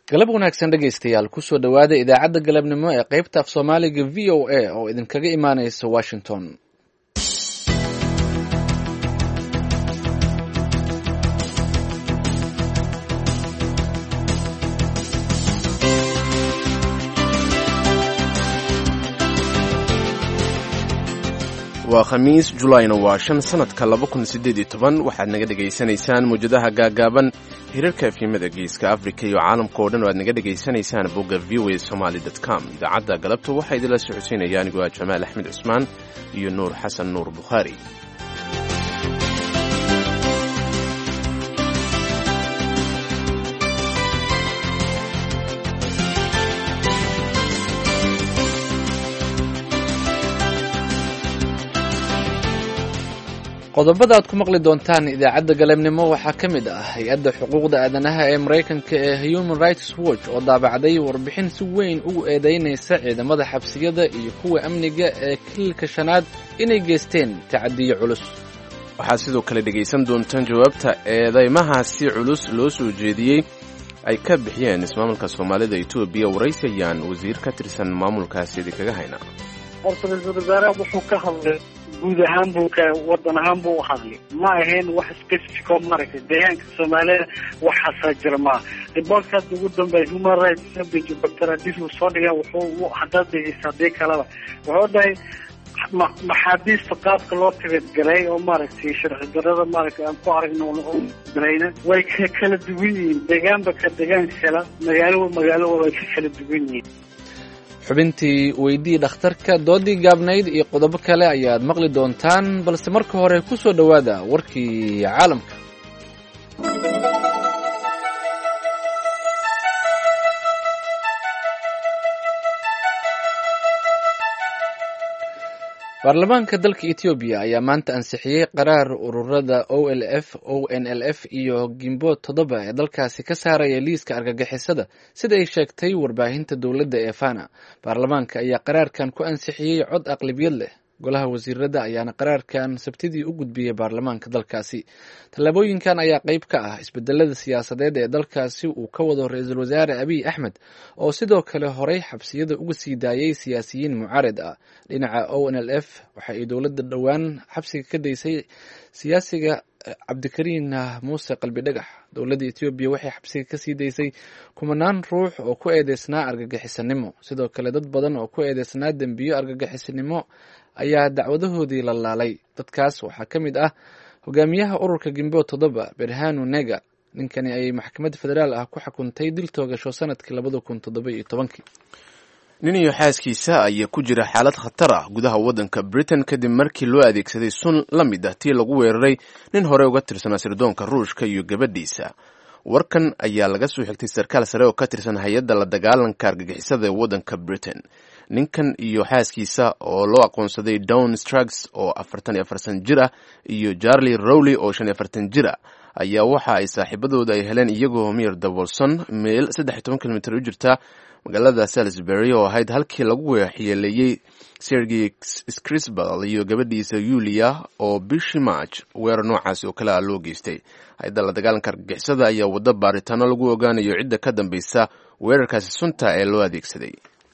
galab wanaagsan dhegaystayaal kusoo dhowaada idaacadda galabnimo ee qaybta af soomaaliga v o a oo idinkaga imaanaysa washington. waa khamiis julayna waa 5 sanadka 2018 waxaad naga dhegaysanaysaan muujadaha gaagaaban hirarka efyimada geeska afrika iyo caalamka oo dhan oo aad naga dhegaysanaysaan bogga voasomali.com. idaacadda galabta waxaa idinla socodsiinaya anigoo ah jamaal axmed cusmaan iyo nuur xasan nuur bukhaari. qodobada aad ku maqli doontaan idaacadda galabnimo waxaa ka mid ah hay-adda xuquuqda aadanaha ee maraykanka ee human rights watch oo daabacday warbixin si weyn ugu eedeynaysa ciidamada xabsiyada iyo kuwa amniga ee kililka shanaad inay geysteen tacadiyo culus. waxaad sidoo kale dhegaysan doontaan jawaabta eedeymahaasi culus loo soo jeediyey ay ka bixiyeen ismaamulka soomaalida etoobiya. waraysayaan wasiir ka tirsan maamulkaasi idinkaga hayna. horta ra-iisul wasaaraha wuxuu ka hadlay guud ahaan buu wadan ahaan buu u hadlay, ma ahayn wax specific oo maaragtay deegaanka soomaalida waxaasaa jira maaha. riboortkaas ugu dambeeya human rights watch doctor adis uu soo dhigay wuxuu haddaad dhegeysa haddii kaleba wuxuu dhahay maxaabiista qaabka loo tabadgalay oo maaragtay sharci darrada maaragtay aan ku aragno darayna way kala duwan yihiin, deegaanba ka deegaan kala magaalo way ka kala duwan yihiin. xubintii weydii dhakhtarka, doodii gaabnayd iyo qodobo kale ayaad maqli doontaan, balse marka hore ku soo dhowaada warkii caalamka. baarlamaanka dalka etoobiya ayaa maanta ansixiyey qaraar ururada ONLF iyo Gimbo 7 ee dalkaasi ka saaraya liiska argagixisada sida ay sheegtay warbaahinta dowladda ee Fana. baarlamaanka ayaa qaraarkan ku ansixiyey cod aqlabiyad leh. golaha wasiirada ayaana qaraarkan sabtidii u gudbiyey baarlamaanka dalkaasi. tallaabooyinkan ayaa qayb ka ah isbedelada siyaasadeed ee dalkaasi uu ka wado ra-iisul wasaare abiy axmed oo sidoo kale horey xabsiyada uga sii daayay siyaasiyiin mucaarid ah. dhinaca ONLF waxa ay dowladda dhowaan xabsiga ka daysay siyaasiga cabdikariin muuse qalbi dhagax. dowladda etoobiya waxay xabsiga kasii daysay kumanaan ruux oo ku eedeysnaa argagixisanimo. sidoo kale dad badan oo ku eedeysnaa dembiyo argagixisanimo ayaa dacwadahoodii la laalay. dadkaas waxaa ka mid ah hogaamiyaha ururka Gimbo 7 Berhanu Nega. ninkani ay maxkamad federaal ah ku xukuntay dil toogasho sanadkii 2017. nin iyo xaaskiisa ayaa ku jira xaalad khatar ah gudaha waddanka Britain kadib markii loo adeegsaday sun la mid ah tii lagu weeraray nin hore uga tirsanaa sirdoonka Ruushka iyo gabadhiisa. warkan ayaa laga soo xigtay sarkaal sare oo ka tirsan hay-adda la dagaalanka argagixisada ee waddanka Britain. ninkan iyo xaaskiisa oo loo aqoonsaday Dawn Struggs oo 44 jir ah iyo Charlie Rowley oo 45 jir ah ayaa waxa ay saaxiibadooda ay heleen iyagoo miyir daboolsan meel 13 kilomitir u jirta magaalada Salisbury oo ahayd halkii lagu waxyeeleeyay Sergei Skripal iyo gabadhiisa Yulia oo bishii March weerar noocaas oo kale ah loo geystay. hay'adda la dagaalanka argagixisada ayaa wada baaritaano lagu ogaanayo cidda ka dambaysa weerarkaasi sunta ee loo adeegsaday.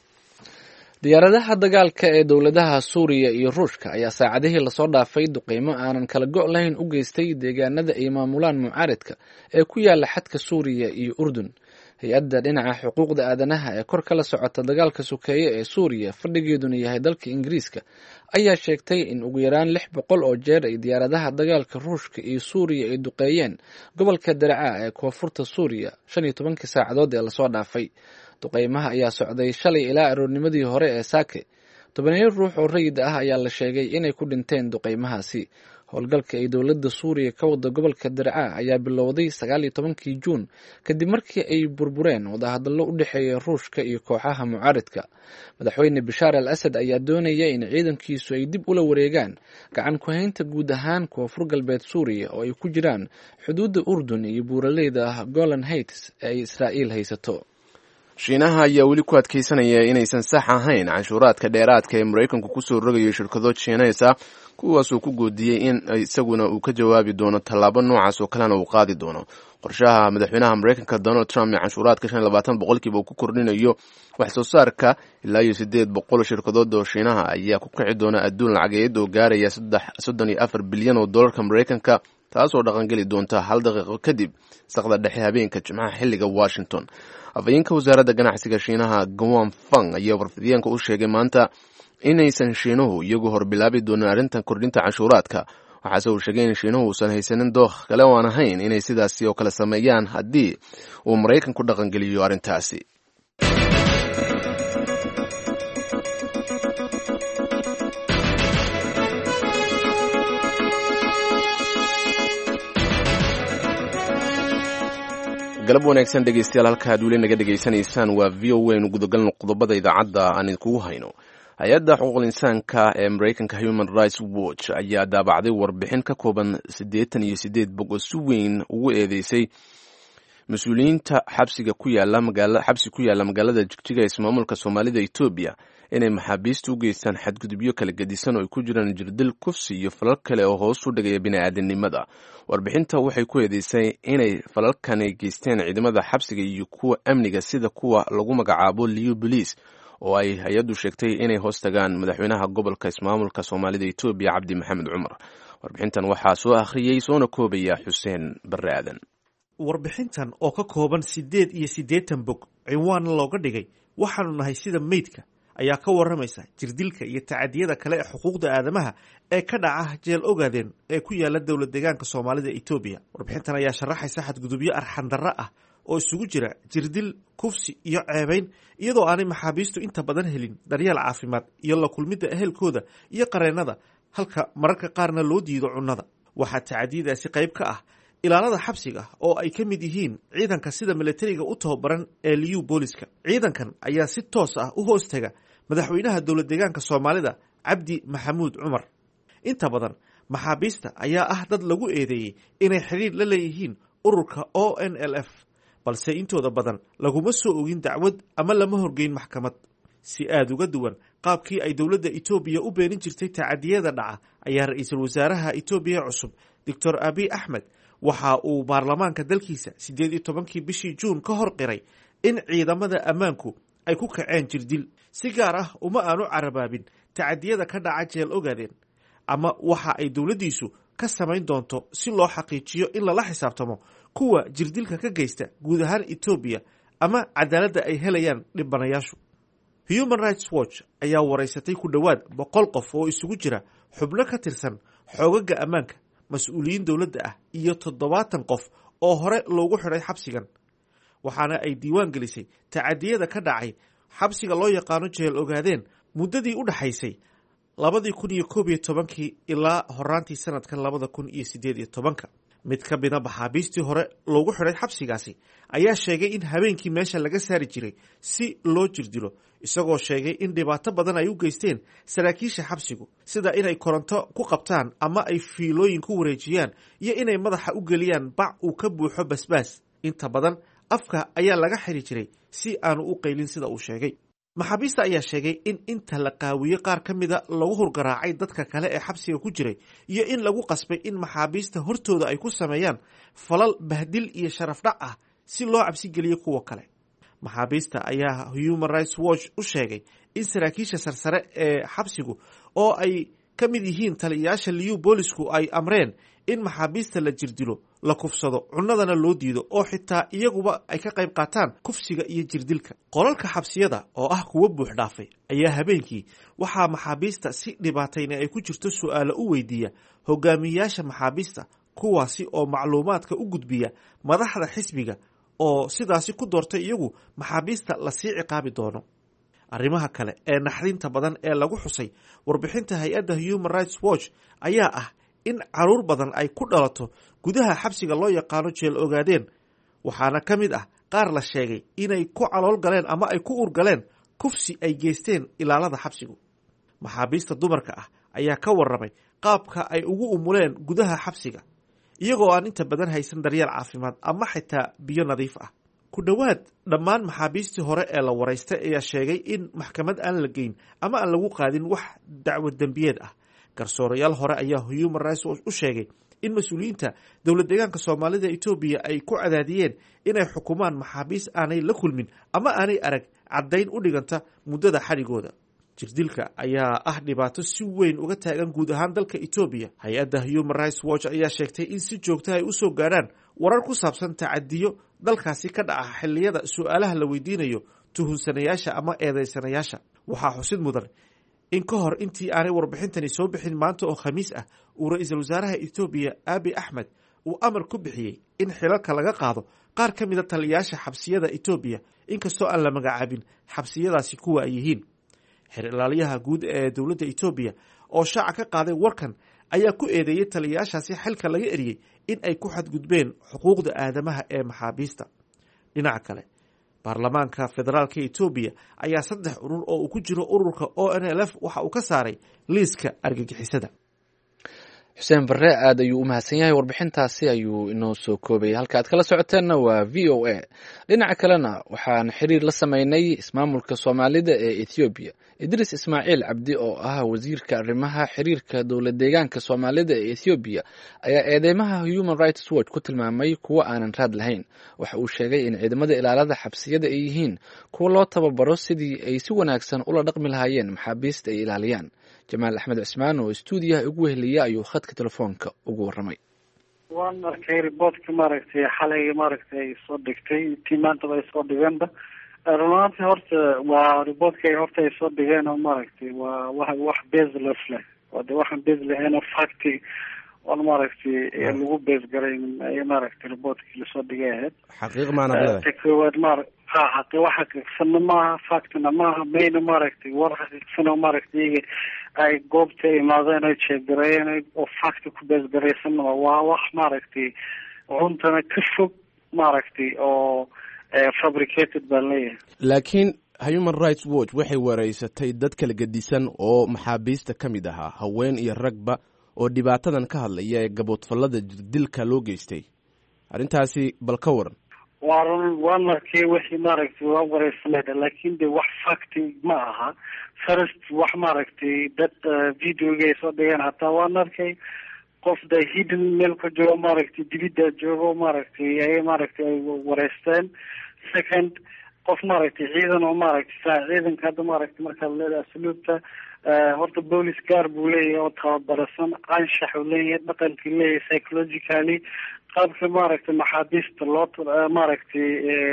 diyaaradaha dagaalka ee dowladaha Suuriya iyo Ruushka ayaa saacadihii lasoo dhaafay duqeymo aanan kala go' lahayn u geystay deegaanada ay maamulaan mucaaridka ee ku yaala xadka Suuriya iyo Urdun. hay-adda dhinaca xuquuqda aadanaha ee kor kala socota dagaalka sokeeye ee Suuriya fadhigeeduna yahay dalka Ingiriiska ayaa sheegtay in ugu yaraan 600 oo jeer ay diyaaradaha dagaalka Ruushka iyo Suuriya ay duqeeyeen gobolka Darca ee koonfurta Suuriya 15 saacadood ee lasoo dhaafay. duqeymaha ayaa socday shalay ilaa aroornimadii hore ee Saake. 10 ruux oo rayid ah ayaa la sheegay inay ku dhinteen duqeymahaasi. howlgalka ay dowladda Suuriya ka wada gobolka Darca ayaa bilowday 19 Juun kadib markii ay burbureen wadahadallo u dhexeeya Ruushka iyo kooxaha mucaaridka. madaxweyne Bashar al-Assad ayaa doonaya in ciidankiisu ay dib ula wareegaan gacan ku haynta guud ahaan koonfur galbeed Suuriya oo ay ku jiraan xuduudda Urdun iyo buuraleyda Golan Heights ee Israa'iil haysato. shiinaha ayaa weli ku adkeysanaya inaysan sax ahayn canshuuraadka dheeraadka ee maraykanku kusoo rogayo shirkado shiineys ah kuwaasuu ku goodiyey in isaguna uu ka jawaabi doono tallaabo noocaas oo kalena uu qaadi doono. qorshaha madaxweynaha maraykanka Donald Trump ee canshuuraadka 25% uu ku kordhinayo wax soo saarka ilaa 800 shirkadood oo shiinaha ayaa ku kici doona adduun lacageed oo gaaraya 34 bilyan oo dollarka maraykanka, taasoo dhaqangeli doonta hal daqiiqo kadib saqda dhexe habeenka Jimcaha xilliga Washington. afhayeenka wasaaradda ganacsiga shiinaha Guo Feng ayaa warfidyaanka u sheegay maanta inaysan shiinuhu iyagu horbilaabi doonin arrintan kordhinta canshuuraadka, waxaase uu sheegay in shiinuhu uusan haysanin dookh kale oo aan ahayn inay sidaasi oo kale sameeyaan haddii uu maraykanku dhaqangeliyo arrintaasi. galab wanaagsan dhegeystayaal, halka aad weli naga dhegaysanaysaan waa VOA. nu gudagalno qodobada idaacadda aan idinkugu hayno. hay-adda xuquuqul insaanka ee maraykanka Human Rights Watch ayaa daabacday warbixin ka kooban 88 bog oo si weyn ugu eedeysay mas-uuliyiinta xabsi ku yaala magaalada Jigjiga ee ismaamulka Soomaalida Itoobiya inay maxaabiista u geystaan xadgudubyo kala gedisan oo ay ku jiraan jirdil, kufsi iyo falal kale oo hoos u dhigaya bini'aadanimada. warbixinta waxay ku eedeysay inay falalkani geysteen ciidamada xabsiga iyo kuwa amniga sida kuwa lagu magacaabo Liu Police oo ay hay-addu sheegtay inay hoos tagaan madaxweynaha gobolka ismaamulka Soomaalida Itoobiya Cabdi Maxamed Cumar. warbixintan waxaa soo akhriyey soona koobaya Xuseen Barre Aadan. warbixintan oo ka kooban 88 bog ciwaan looga dhigay waxaanu nahay sida meydka ayaa ka waramaysa jirdilka iyo tacadiyada kale ee xuquuqda aadamaha ee ka dhaca jeel ogaadeen ee ku yaala dowlad deegaanka Soomaalida Itoobiya. warbixintan ayaa sharaxaysa xadgudubyo arxan darro ah oo isugu jira jirdil, kufsi iyo ceebayn, iyadoo aanay maxaabiistu inta badan helin daryeel caafimaad iyo la kulmidda ehelkooda iyo qareennada, halka mararka qaarna loo diido cunnada. waxaa tacadiyadaasi qayb ka ah ilaalada xabsiga oo ay ka mid yihiin ciidanka sida militariga u tababaran ee Liu Police-ka. ciidankan ayaa si toos ah u hoos taga madaxweynaha dowlad deegaanka Soomaalida Cabdi Maxamuud Cumar. inta badan maxaabiista ayaa ah dad lagu eedeeyey inay xiriir la leeyihiin ururka ONLF, balse intooda badan laguma soo ogin dacwad ama lama horgeyn maxkamad. si aad uga duwan qaabkii ay dowladda Itoobiya u beenin jirtay tacadiyada dhaca ayaa ra'iisul wasaaraha Itoobiya cusub Dr. Abiy Ahmed waxa uu baarlamaanka dalkiisa 18 bishii Juun ka hor qiray in ciidamada ammaanku ay ku kaceen jirdil. si gaar ah uma aanu carabaabin tacadiyada ka dhaca jeel ogaadeen ama waxa ay dowladdiisu ka samayn doonto si loo xaqiijiyo in lala xisaabtamo kuwa jirdilka ka geysta guud ahaan Itoobiya ama cadaaladda ay helayaan dhibanayaashu. Human Rights Watch ayaa wareysatay ku dhowaad 100 qof oo isugu jira xubno ka tirsan xoogagga ammaanka, mas-uuliyiin dowladda ah iyo 70 qof oo hore loogu xidhay xabsigan, waxaana ay diiwaan gelisay tacadiyada ka dhacay xabsiga loo yaqaano jeel ogaadeen muddadii u dhaxaysay 2011 ilaa horaantii sanadkan 2018. mid ka mida maxaabiistii hore loogu xidhay xabsigaasi ayaa sheegay in habeenkii meesha laga saari jiray si loo jirdilo, isagoo sheegay in dhibaato badan ay u geysteen saraakiisha xabsigu, sida inay koronto ku qabtaan ama ay fiilooyin ku wareejiyaan iyo inay madaxa u geliyaan bac uu ka buuxo basbaas. inta badan afka ayaa laga xiri jiray si aanu u qaylin sida uu sheegay. maxaabiista ayaa sheegay in inta la qaawiye qaar ka mida lagu hurgaraacay dadka kale ee xabsiga ku jiray iyo in lagu qasbay in maxaabiista hortooda ay ku sameeyaan falal bahdil iyo sharaf dhac ah si loo cabsi geliyo kuwa kale. maxaabiista ayaa Human Rights Watch u sheegay in saraakiisha sarsare ee xabsigu oo ay ka mid yihiin taliyayaasha Liu Police-ku ay amreen in maxaabiista la jirdilo, la kufsado, cunnadana loo diido oo xitaa iyaguba ay ka qayb qaataan kufsiga iyo jirdilka. qolalka xabsiyada oo ah kuwa buux dhaafay ayaa habeenkii waxaa maxaabiista si dhibaatayna ay ku jirto su'aalo u weydiiya hogaamiyayaasha maxaabiista, kuwaasi oo macluumaadka u gudbiya madaxda xisbiga oo sidaasi ku doortay iyagu maxaabiista la sii ciqaabi doono. arrimaha kale ee naxdinta badan ee lagu xusay warbixinta hay-adda Human Rights Watch ayaa ah in caruur badan ay ku dhalato gudaha xabsiga loo yaqaano jeel ogaadeen, waxaana ka mid ah qaar la sheegay inay ku calool galeen ama ay ku urgaleen kufsi ay geysteen ilaalada xabsigu. maxaabiista dumarka ah ayaa ka warramay qaabka ay ugu umuleen gudaha xabsiga, iyagoo aan inta badan haysan daryeel caafimaad ama xitaa biyo nadiif ah. ku dhowaad dhammaan maxaabiistii hore ee la waraystay ayaa sheegay in maxkamad aan la geyn ama aan lagu qaadin wax dacwad dembiyeed ah. garsoorayaal hore ayaa Human Rights Watch u sheegay in mas-uuliyiinta dowlad deegaanka Soomaalida Itoobiya ay ku cadaadiyeen inay xukumaan maxaabiis aanay la kulmin ama aanay arag caddayn u dhiganta muddada xadhigooda. jirdilka ayaa ah dhibaato si weyn uga taagan guud ahaan dalka Itoobiya. hay-adda Human Rights Watch ayaa sheegtay in si joogto ay u soo gaaraan warar ku saabsan tacadiyo dalkaasi ka dhaca xilliyada su'aalaha la weydiinayo tuhunsanayaasha ama eedeysanayaasha. waxaa xusid mudan in ka hor intii aanay warbixintani soo bixin maanta oo khamiis ah uu ra-iisul wasaaraha Itoobiya Abiy Ahmed uu amar ku bixiyey in xilalka laga qaado qaar ka mida taliyayaasha xabsiyada Itoobiya inkastoo aan la magacaabin xabsiyadaasi kuwa ay yihiin. xir ilaaliyaha guud ee dowladda Itoobiya oo shaaca ka qaaday warkan ayaa ku eedeeyay taliyayaashaasi xilka laga eriyey in ay ku xadgudbeen xuquuqda aadamaha ee maxaabiista. dhinaca kale baarlamaanka federaalka Itoobiya ayaa 3 urur oo uu ku jiro ururka ONLF waxa uu ka saaray liiska argagixisada. xuseen barre aad ayuu u mahadsan yahay, warbixintaasi ayuu inoo soo koobay. halka aad kala socoteenna waa VOA. dhinaca kalena waxaan xiriir la sameynay ismaamulka Soomaalida ee Ethiopia. Idris Ismaaciil Cabdi oo ah wasiirka arrimaha xiriirka dowlad deegaanka Soomaalida ee Ethiopia ayaa eedeymaha Human Rights Watch ku tilmaamay kuwa aanan raad lahayn. waxa uu sheegay in ciidamada ilaalada xabsiyada ay yihiin kuwa loo tababaro sidii ay si wanaagsan ula dhaqmi lahaayeen maxaabiista ay ilaaliyaan. Jamaal Axmed Cismaan oo stuudiyaha ugu weheliya ayuu khadka telefoonka ugu warramay. waan arkay riboodka maaragtay xalay maaragtay soo dhigtay timaanta bay soo dhigeenba runaantii horta waa riboodkay horta ay soo dhigeen oo maaragtay waa wax baseless leh wada waxaan base lahayn oo facti on maaragtay lagu base garayn ay maaragtay riboodkii lasoo dhigay ahayd xaqiiq maana leedahay takowaad xaqi waxa kagsana maaha factina maaha mayna maaragtay war xaqiiqsano maaragtay ay goobta imaadeen ay sheegareen oo facti ku base garaysan waa wax maaragtay runtana ka fog maaragtay oo fabricated baa leeyahay. laakiin Human Rights Watch waxay wareysatay dad kala gedisan oo maxaabiista ka mid ahaa haween iyo ragba oo dhibaatadan ka hadlaya ee gaboodfallada jirdilka loo geystay. arrintaasi bal ka waran. waan markay wixii maaragtay waa wareysanayda laakiin de wax facti ma aha. first wax maaragtay dad videoga ay soo dhigeen hataa waan arkay qof da hidden meel ku joogo maaragtay dibidda joogo maaragtay ay maaragtay ay wareysteen. second qof maaragtay ciidan oo maaragtay ciidanka hadda maaragtay markaad leedahay asluubta horta boolis gaar buu leeyahay oo tababarasan anshax uu leeyahay dhaqankii leeyahay psychologically qaabka maaragtay maxaabiista loo maaragtay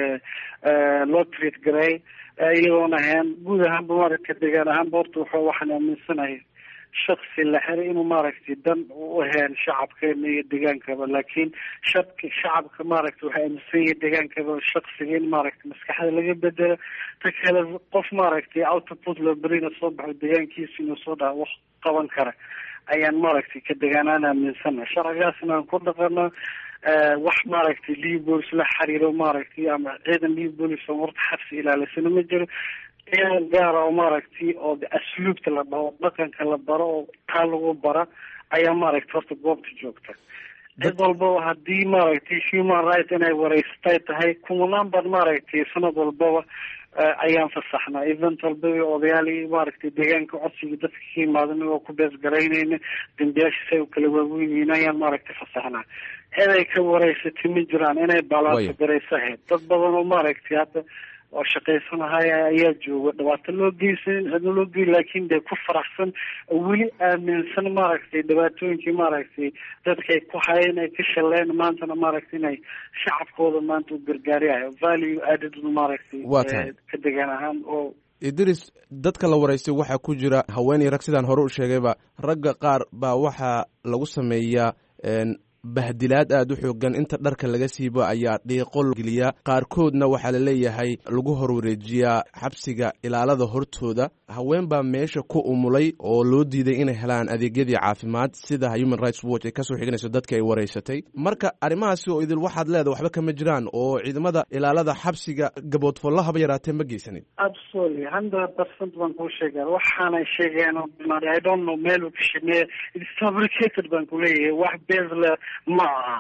loo treat garay iyadoona ahayn guud ahaanba maaragtay deegaan ahaanba horta waxaan aaminsanahay shaksi la xiray inuu maaragtay dan u ahayn shacabkeena iyo deegaankaba laakiin shacabka maaragtay waxay aaminsan yihiin deegaankaba shaksiga in maaragtay maskaxda laga bedelo ta kale qof maaragtay output loo berina soo baxo deegaankiisa inuu soo dhaha wax qaban kara ayaan maaragtay ka deegaanaan aaminsana sharcigaasna aan ku dhaqano wax maaragtay libolis la xiriiro maaragtay ama ciidan libolis oo horta xabsi ilaalisana ma jiro. ciidan gaara oo maaragtay oo asluubta la dhaho dhaqanka la baro oo taa lagu bara ayaa maaragtay horta goobta joogta. cid walbaba haddii maaragtay human right inay wareystay tahay kumanaan baan maaragtay sanad walbaba ayaan fasaxnaa event walbaba odayaalii maaragtay deegaanka codsiga dadka ka imaadan oo ku bees garaynayna dambiyaasha say u kala waaweyn yihiin ayaan maaragtay fasaxnaa. cid ay ka wareysatay ma jiraan inay balaato garaysahayd dad badan oo maaragtay hadda oo shaqaysanahaya ayaa jooga dhibaato loo geysan cidna loo geey laakiin dee ku faraxsan weli aaminsan maaragtay dhibaatooyinkii maaragtay dadkay ku hayeen ay ka shaleen maantana maaragtay inay shacabkooda maanta u gargaariyayo value added maaragtay ka degaan ahaan. oo Idris dadka la wareystay waxaa ku jira haweeney rag sidaan hore u sheegayba ragga qaar baa waxaa lagu sameeyaa bahdilaad aad u xoogan inta dharka laga siibo ayaa dhiiqo geliya qaarkoodna waxaa la leeyahay lagu horwareejiyaa xabsiga ilaalada hortooda. haween baa meesha ku umulay oo loo diiday inay helaan adeegyadii caafimaad sida Human Rights Watch ay kasoo xiganayso dadka ay wareysatay. marka arrimahaasi oo idil waxaad leedahay waxba kama jiraan oo ciidamada ilaalada xabsiga gaboodfallo haba yaraatee ma geysanin. absolutely 100% baan kuu sheegaa waxaanay sheegeen I don't know meel uu ka shaqeeyo it's fabricated baan ku leeyahay wax base ma aha.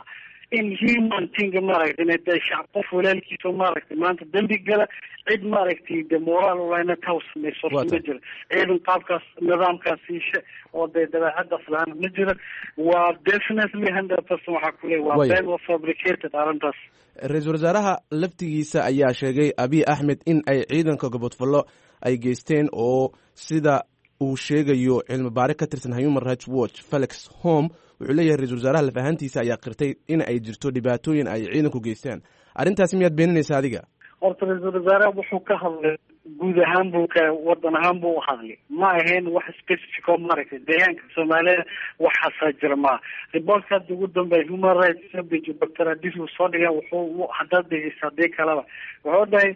in human thing maaragtay inay shacab qof walaalkiisa maaragtay maanta dambi gala cid maaragtay de moral wayna taw samayso ma jiro ciidan qaabkaas nidaamkaas siisha oo de dabeecadaas lahaan ma jiro waa definitely 100% waxaa ku leeyahay waa been oo fabricated arrintaas. ra-iisul wasaaraha laftigiisa ayaa sheegay abiy axmed in ay ciidanka gobodfallo ay geysteen oo sida uu sheegayo cilmi baare ka tirsan Human Rights Watch Felix Holm wuxuu leeyahay ra-iisul wasaaraha laf ahaantiisa ayaa qirtay in ay jirto dhibaatooyin ay ciidanku geystaan. arrintaasi miyaad beeninaysaa adiga? horta ra-iisul wasaaraha wuxuu ka hadlay guud ahaan buu ka wadan ahaan buu hadlay ma ahayn wax specific oo maaragtay deegaanka Soomaaliya waxaasa jira ma reportka ugu dambeeyay Human Rights Watch Dr. Adis soo dhigay wuxuu hadda dhigay kalaba wuxuu dhahay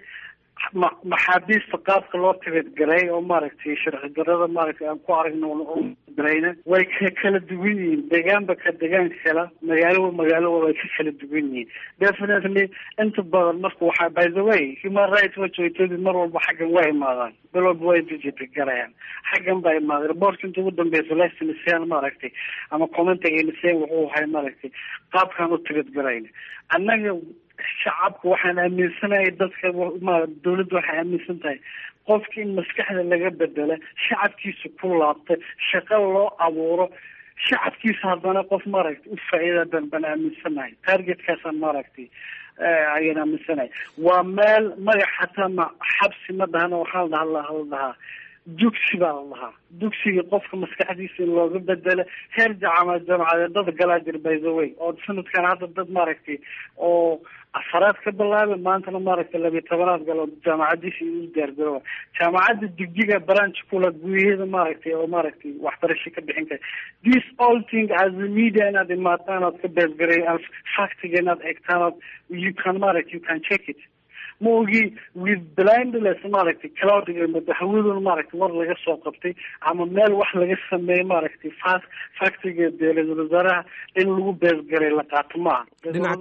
maxaabiista qaabka loo tabadgalay oo maaragtay sharci darrada maaragtay aan ku aragno oo darayna way kala duwan yihiin deegaanba ka deegaan kala magaalo way kala duwan yihiin definitely inta badan marka waxa by the way Human Rights Watch mar walba xaggan way imaadaan bilowba way digita galayaan xaggan bay imaadaan reportka ugu dambeeyay lesson maaragtay ama commentiga inay wuxuu hay maaragtay qaabkan u tabadgalayna annaga shacabku waxaan aaminsanahay dadka dawladdu waxay aaminsan tahay qofka in maskaxda laga bedelo shacabkiisa ku laabtay shaqo loo abuuro shacabkiisa haddana qof maaragtay u faa'iido baan aaminsanahay targetkaasaan maaragtay ayaan aaminsanahay waa meel magac xataa ma xabsi ma dhahana waxaa la dhahaa dugsi baa la dhahaa dugsiga qofka maskaxdiisa looga bedelo heer jaamacadeed dad galaa jir by the way oo sanadkan hadda dad maaragtay oo afaraad ka bilaabay maantana maaragtay 12aad galo jaamacadiisa u diyaargarooba jaamacadda dugsiga branch kula gudaheeda maaragtay oo maaragtay waxbarasho ka bixin kara this all thing as the media and the matanaad ka beesgaray as factiga inaad egtaan you can check it moogi with blindness maaragtay cloudiga madaxweynuhu maaragtay war laga soo qabtay ama meel wax laga sameeyay maaragtay factiga dawladda wasaaraha in lagu beesgaray la qaato ma dhinaca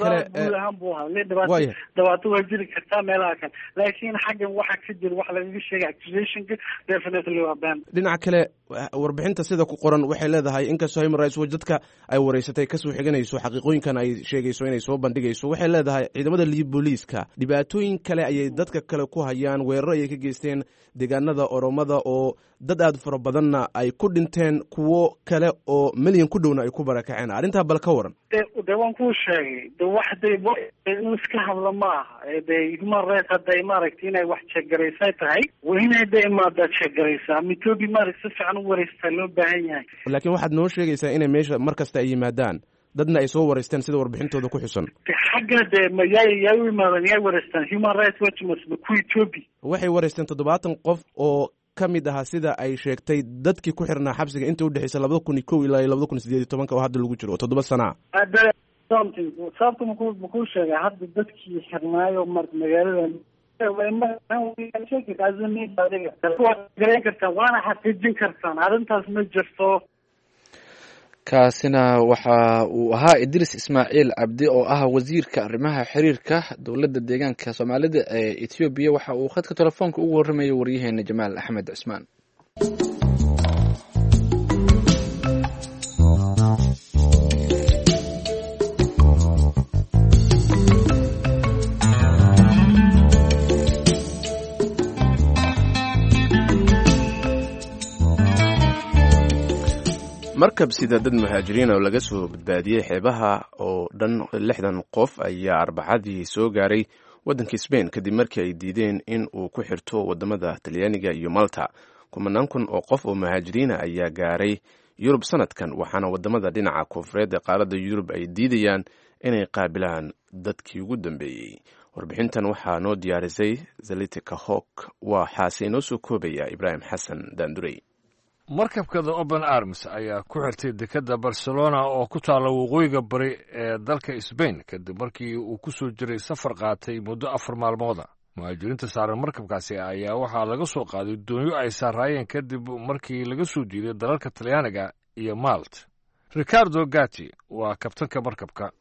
kale dhawaato way jiri kartaa meelaha kale laakiin xaggan waxa ka jira wax laga sheegay accusationka definitely waa been. dhinaca kale warbixinta sida ku qoran waxay leedahay inkastoo Human Rights Watch dadka ay wareysatay ka soo xiganayso xaqiiqooyinkan ay sheegayso inay soo bandhigayso waxay leedahay ciidamada booliiska dhibaatooyin kale ayay dadka kale ku hayaan weeraro ayay ka geysteen deegaanada Oromada oo dad aad fara badanna ay ku dhinteen kuwo kale oo milyan ku dhowna ay ku barakaceen arrinta bal ka waran. de waan ku sheegay de waxday in iska hadla ma aha de Human Rights haday maaragtay inay wax sheegaraysay tahay waa inay de imaada sheegaraysaa mitoobi maaragtay si fiican u wareystaa loo baahan yahay laakiin waxaad noo sheegaysaa inay meesha markasta ay yimaadaan dadna ay soo wareysteen sida warbixintooda ku xusan xagga de yaa u imaadaan yaa wareystaan Human Rights Watch masba ku Ethiopia waxay wareysteen 70 qof oo ka mid aha sida ay sheegtay dadkii ku xirnaa xabsiga inta u dhaxaysa 2001 ilaa 2018 oo hadda lagu jiro 7 sano sababta ma ku sheegay hadda dadkii xirnaayo magaalada waana xaqiijin kartaan arrintaas ma jirto. kaasina waxa uu ahaa Idris Ismaaciil Cabdi oo ah wasiirka arrimaha xiriirka dowladda deegaanka Soomaalida ee Ethiopia waxa uu khadka telefoonka ugu warramayay wariyaheena Jamaal Axmed Cismaan. markab sida dad muhaajiriin oo laga soo badbaadiyey xeebaha oo dhan 60 qof ayaa arbacadii soo gaaray waddanka Spain kadib markii ay diideen in uu ku xirto wadamada Talyaaniga iyo Malta. 10 kun oo qof oo muhaajiriin ayaa gaaray Yurub sanadkan waxaana wadamada dhinaca koonfureed ee qaaradda Yurub ay diidayaan inay qaabilaan dadkii ugu dambeeyay. warbixintan waxaa noo diyaarisay Zalitika Hawk waxaase inoo soo koobaya Ibrahim Xasan Daandurey. markabka The Open Arms ayaa ku xirtay dekedda Barcelona oo ku taalla waqooyiga bari ee dalka Spain kadib markii uu ku soo jiray safar qaatay muddo 4 maalmooda. muhaajiriinta saaran markabkaasi ayaa waxaa laga soo qaaday doonyo ay saaraayeen kadib markii laga soo diiday dalalka Talyaaniga iyo Malta. Ricardo Gatti waa kabtanka markabka.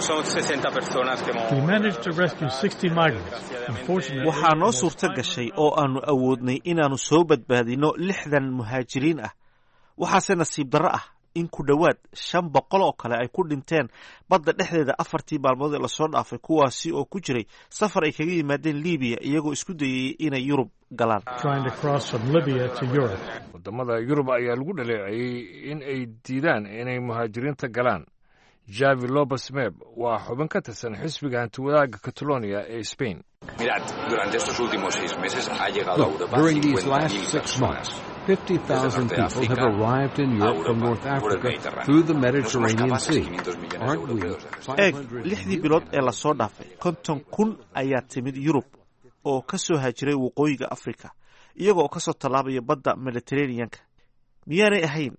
waxaa noo suurto gashay oo aanu awoodnay inaannu soo badbaadino 60 muhaajiriin ah waxaase nasiib darro ah in ku dhowaad 500 oo kale ay ku dhinteen badda dhexdeeda 4 maalmood ee lasoo dhaafay, kuwaasi oo ku jiray safar ay kaga yimaadeen Liibiya iyagoo isku dayay inay Yurub galaan. wadamada Yurub ayaa lagu dhaleeceeyay in ay diidaan inay muhaajiriinta galaan. Javi Lopez Meb waa xubin ka tirsan xisbiga hanti-wadaagga Catalonia ee Spain. During these last 6 months, 50,000 people have arrived in Europe from North Africa through the Mediterranean Sea. Aren't we? lixdii bilood ee la soo dhaafay 50,000 ayaa timid Yurub oo ka soo haajiray waqooyiga Afrika iyagoo ka soo tallaabaya badda Mediterranean-ka. miyaanay ahayn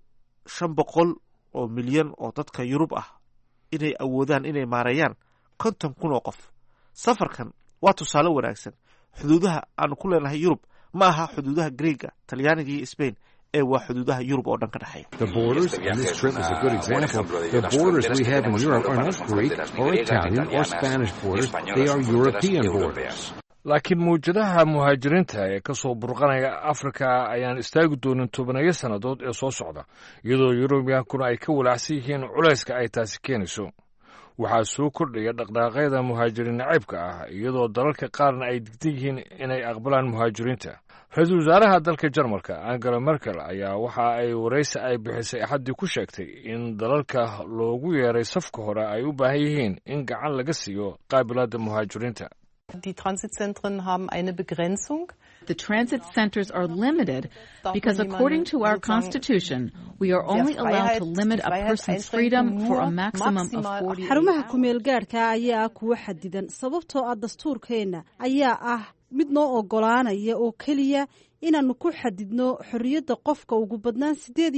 500 oo milyan oo dadka Yurub ah inay awoodaan inay maareeyaan 50,000 oo qof? safarkan waa tusaale wanaagsan. xuduudaha aan ku leenahay Yurub ma aha xuduudaha Greega, Talyaaniga iyo Spain ee waa xuduudaha Yurub oo dhan ka dhaxeeya. The borders, and this trip is a good example, the borders we have in Europe are not Greek or Italian or Spanish borders, they are European borders. laakiin mawjadaha muhaajiriinta ee ka soo burqanaya Afrika ayaan istaagi doonin tobanayo sannadood ee soo socda, iyadoo Yurubiyankuna ay ka walaacsan yihiin culayska ay taasi keenayso. waxaa soo kordhaya dhaqdhaqaaqyada muhaajiriin nacaybka ah, iyadoo dalalka qaarna ay digdan yihiin inay aqbalaan muhaajiriinta. ra-iisul wasaaraha dalka Jarmalka Angela Merkel ayaa waxa ay waraysi ay bixisay Axaddii ku sheegtay in dalalka loogu yeeray safka hore ay u baahan yihiin in gacan laga siiyo qaabilaadda muhaajiriinta. Die Transitzentren haben eine Begrenzung. The transit centers are limited because according to our constitution, we are only allowed to limit a person's freedom for a maximum of 40 xarumaha kumeel gaarka ayaa kuwa xadidan sababtoo ah dastuurkeena ayaa ah mid noo ogolaanaya oo kaliya inaanu ku xadidno xorriyadda qofka ugu badnaan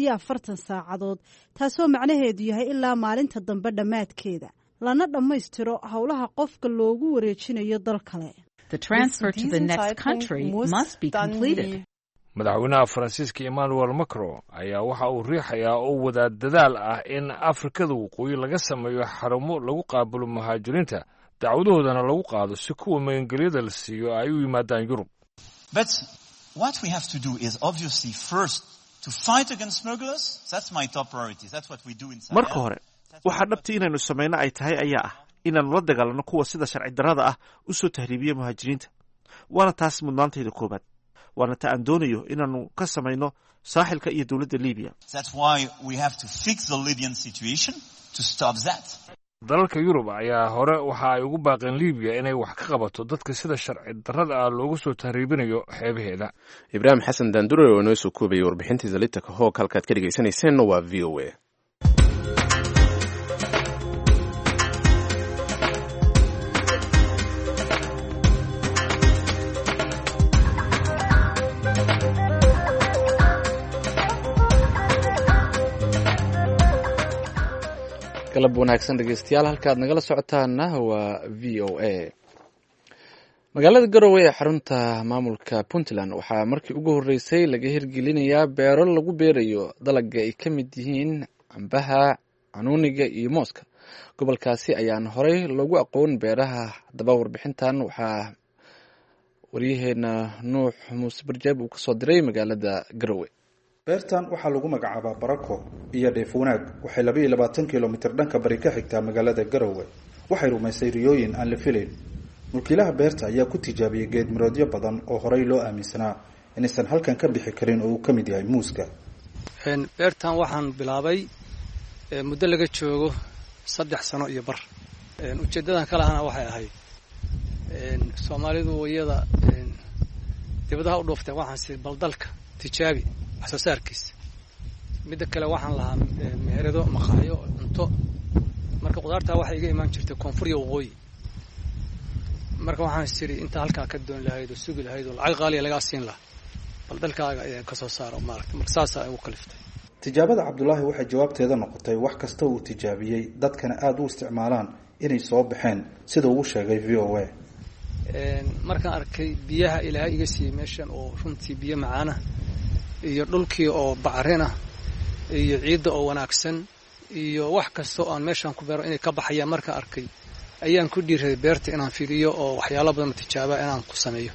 48 saacadood, taasoo macnaheedu yahay ilaa maalinta dambe dhammaadkeeda lana dhammaystiro howlaha qofka loogu wareejinayo dal kale. The transfer to the next country must be completed. madaxweynaha Faransiiska Emmanuel Macron ayaa waxa uu riixayaa oo wada dadaal ah in Afrikada waqooyi laga sameeyo xarumo lagu qaabilo muhaajiriinta, dacwadahoodana lagu qaado si kuwa magangelyada la siiyo ay u yimaadaan Yurub. But what we have to do is obviously first to fight against smugglers. That's my top priority. That's what we do in Sahel. marka hore waxa dhabta inaynu sameeyno ay tahay ayaa ah inaanu la dagaalano kuwa sida sharci darrada ah u soo tahriibiya muhaajiriinta. waana taas mudnaantayda koobaad. waana ta aan doonayo inaanu ka samayno saaxilka iyo dowladda Liibiya. That's why we have to fix the Libyan situation to stop that. dalalka Yurub ayaa hore waxa ay ugu baaqeen Liibiya inay wax ka qabato dadka sida sharci darrada ah loogu soo tahriibinayo xeebaheeda. Ibrahim Xasan Dandure oo noo soo koobay warbixintiisa Litaka Hawk halkaad ka dhageysaneyseen waa VOA. galab wanaagsan dhegeystayaal, halkaad nagala socotaana waa VOA. magaalada Garowe ee xarunta maamulka Puntland waxaa markii ugu horeysay laga hirgelinayaa beero lagu beerayo dalagga ay ka mid yihiin cambaha, canuuniga iyo mooska. gobolkaasi ayaan horey loogu aqoon beeraha. haddaba warbixintan waxaa waryaheena Nuux Muuse Barjaab uu kasoo diray magaalada Garowe. beertan waxaa lagu magacaabaa Barako iyo Dheef Wanaag. waxay 22 kiiloomitir dhanka bari ka xigtaa magaalada Garowe. waxay rumaysay riyooyin aan la filayn. mulkiilaha beerta ayaa ku tijaabiyay geed miroodyo badan oo horey loo aaminsanaa inaysan halkan ka bixi karin oo uu ka mid yahay muuska. beertan waxaan bilaabay muddo laga joogo 3 sano iyo bar. ujeedadan kale ahna waxay ahayd Soomaalidu wayada dibadaha u dhooftay waxaan si baldalka tijaabi wax soo saarkiisa. midda kale waxaan lahaa meherado maqaayo cunto. marka qudaarta waxay iga imaan jirtay koonfur iyo waqooyi. marka waxaan siri inta halka ka doon lahayd oo sugi lahayd oo lacag qaali laga siin lahaa baldalkaaga ayaa ka soo saaro maaragtay. marka saas ay u kaliftay. tijaabada Cabdullaahi waxay jawaabteeda noqotay wax kasta uu tijaabiyay dadkana aad u isticmaalaan inay soo baxeen sida uu sheegay VOA. markaan arkay biyaha Ilaahay iga siiyay meeshan oo runtii biyo macaana iyo dhulkii oo bacrina iyo ciidda oo wanaagsan iyo wax kasta oo aan meeshan ku beero inay ka baxayaan markaan arkay ayaan ku dhiiray beerta inaan fiiriyo oo waxyaalo badan tijaabo inaan ku sameeyo.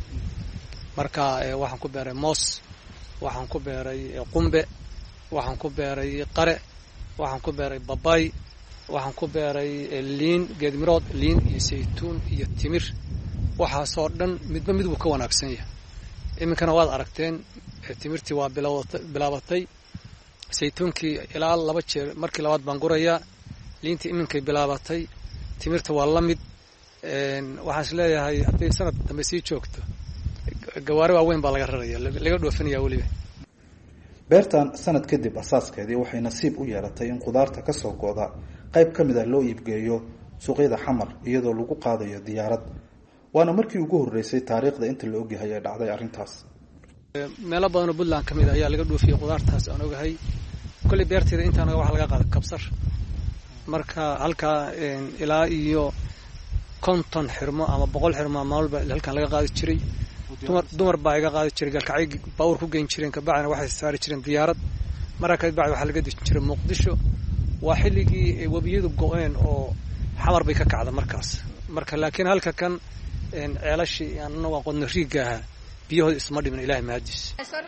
marka waxaan ku beeray moos, waxaan ku beeray qumbe, waxaan ku beeray qare, waxaan ku beeray babay, waxaan ku beeray liin, geed mirood, liin iyo saytuun iyo timir. waxaasoo dhan midba mid wuu ka wanaagsan yahay. iminkana waad aragteen timirtii waa bilaabatay, saytuunkii ilaa 2 jeer markii labaad baan gurayaa, liintii iminkay bilaabatay, timirta waa la mid. waxaan is leeyahay haddii sanad dambe sii joogto gawaari waaweyn baa laga raraya, laga dhoofinaya weliba. beertan sanad kadib asaaskeedii waxay nasiib u yeelatay in khudaarta ka soo go'da qayb ka mid ah loo iibgeeyo suuqyada xamar iyadoo lagu qaadayo diyaarad. waana markii ugu horreysay taariikhda inta la ogyahay ee dhacday arrintaas. meelo badanoo Puntland ka mid ah ayaa laga dhoofiyay khudaartaas aan ogahay. kulli beerteeda intaana waxa laga qaaday kabsar. marka halka ilaa iyo 50 xirmo ama 100 xirmo maalba halkan laga qaadi jiray. dumar baa iga qaadi jiray galkacay baawur ku geyn jireen, ka bacdina waxay saari jireen diyaarad. marka ka bacdi waxa laga dejin jiray Muqdisho. waa xilligii wabiyadu go'een oo xamar bay ka kacda markaas. marka laakiin halka kan ceelashii aan aqoon riigaha biyahooda isma dhimin, ilaahay mahadis.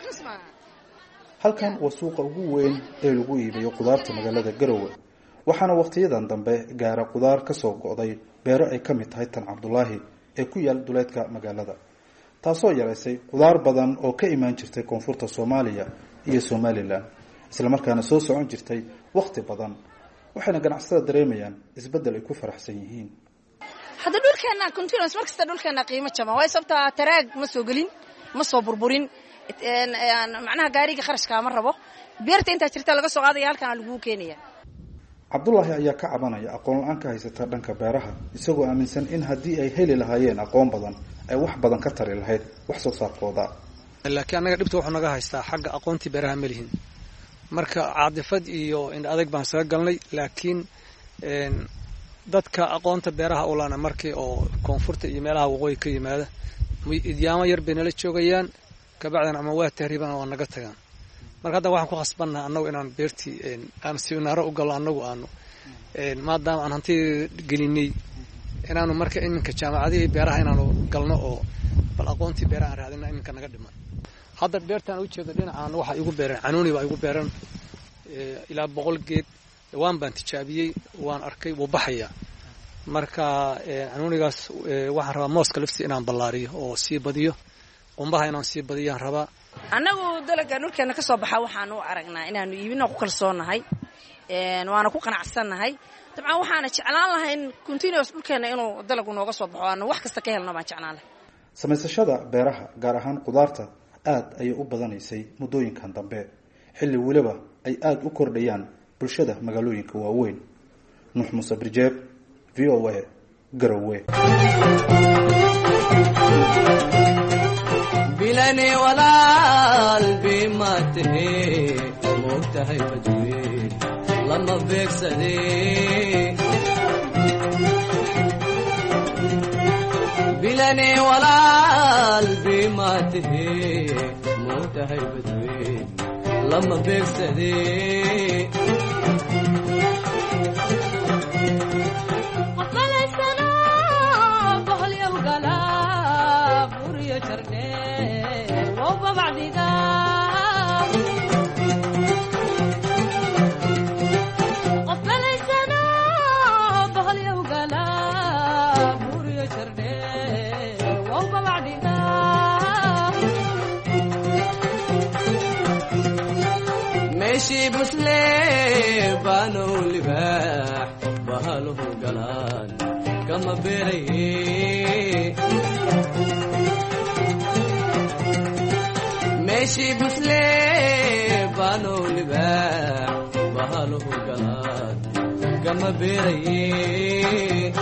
halkan waa suuqa ugu weyn ee lagu iibiyo khudaarta magaalada Garowe, waxaana waqtiyadan dambe gaara khudaar ka soo go'day beero ay ka mid tahay tan Cabdullaahi ee ku yaal duleedka magaalada, taasoo yaraysay khudaar badan oo ka imaan jirtay koonfurta Soomaaliya iyo Somaliland, isla markaana soo socon jirtay waqti badan. waxayna ganacsatada dareemayaan isbeddel ay ku faraxsan yihiin. hadda dhulkeena continuous markasta dhulkeena qiimo jaban way sabtaa taraag ma soo gelin, ma soo burburin, macnaha gaariga kharashka ma rabo, beerta inta jirta laga soo qaadaya halkan lagu keenaya. Cabdullaahi ayaa ka cabanaya aqoon la'aan ka haysata dhanka beeraha, isagoo aaminsan in haddii ay heli lahaayeen aqoon badan ay wax badan ka tari lahayd wax soo saarkooda. laakiin anaga dhibta wuxuu naga haystaa xagga aqoontii beeraha ma lihin. marka caadifad iyo in adag baan soo galnay, laakiin dadka aqoonta beeraha u laana markii oo koonfurta iyo meelaha waqooyi ka yimaada idyaamo yar bay nala joogayaan, ka bacdina ama waa tahriiban oo naga tagaan. marka hadda waxaan ku khasbannahay annagu inaan beertii aan siinaaro u galno, annagu aanu maadaama aan hanti gelinay inaanu marka iminka jaamacadihii beeraha inaanu galno oo bal aqoontii beeraha aan raadina iminka naga dhiman. hadda beertaan u jeedo dhinacaan waxa igu beeran canuuni baa igu beeran ilaa 100 geed. waan baan tijaabiyey, waan arkay wuu baxaya. marka canuunigaas waxaan rabaa mooska lafti inaan ballaariyo oo sii badiyo, qumbaha inaan sii badiyaan rabaa. annagu dalaga dhulkeena ka soo baxa waxaan u aragnaa inaanu iibino ku kalsoonahay, waana ku qanacsanahay. dabcan waxaana jeclaan lahayn continuous dhulkeena inuu dalagu nooga soo baxo, aan wax kasta ka helno baan jeclaan lahay. samaysashada beeraha gaar ahaan khudaarta aad ayay u badanaysay muddooyinkan dambe, xilli weliba ay aad u kordhayaan bulshada magaalooyinka waaweyn. Nuux Muuse Birjeeb, VOA, Garowe. bilani walaal bimathe moogtahay badwe lama beegsade bilani walaal bimathe moogtahay badwe lama beegsade ماشي بسلي بانو لباح بهاله قلان كما بيري ماشي بسلي بانو لباح بهاله قلان كما بيري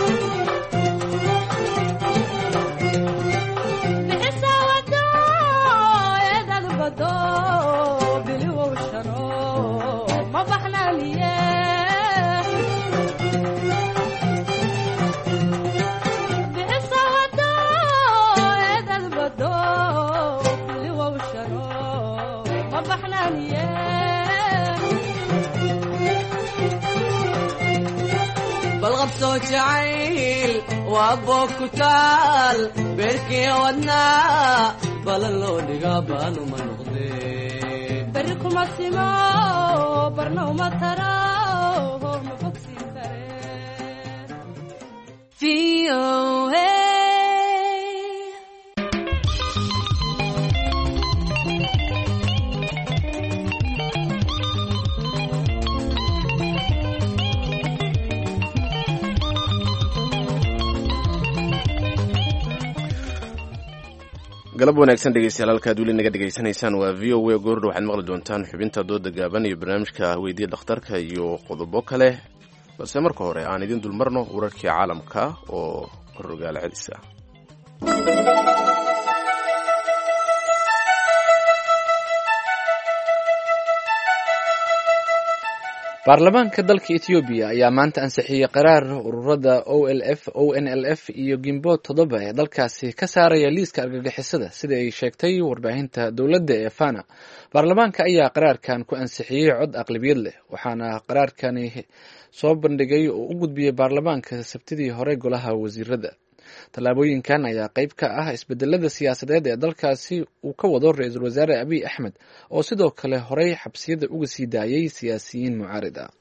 بالغبصو جعيل وابوك كتال بركي ودنا بلالو دقابان وما نغضي بركو مكسيمو برنو مطرو galab wanaagsan dhegeystayaal halkaad weli naga dhegaysanaysaan waa v o a goordha waxaad maqli doontaan xubinta dooda gaaban iyo barnaamijka weydiya dhakhtarka iyo qodobo kale balse marka hore aan idin dulmarno wararkii caalamka oo rogaal celis ah. baarlamaanka dalka Ethiopia ayaa maanta ansixiyay qaraar ururada OLF, ONLF iyo Gimbood 7 ee dalkaasi ka saaraya liiska argagixisada sida ay sheegtay warbaahinta dowladda ee Fana. Baarlamaanka ayaa qaraarkan ku ansixiyay cod aqlabiyad leh waxaana qaraarkani soo bandhigay oo u gudbiyay baarlamaanka Sabtidii hore golaha wasiirada. Tallaabooyinkan ayaa qayb ka ah isbedelada siyaasadeed ee dalkaasi uu ka wado ra-iisul wasaare Abiy Ahmed oo sidoo kale horey xabsiyada uga sii daayay siyaasiyiin mucaarid ah.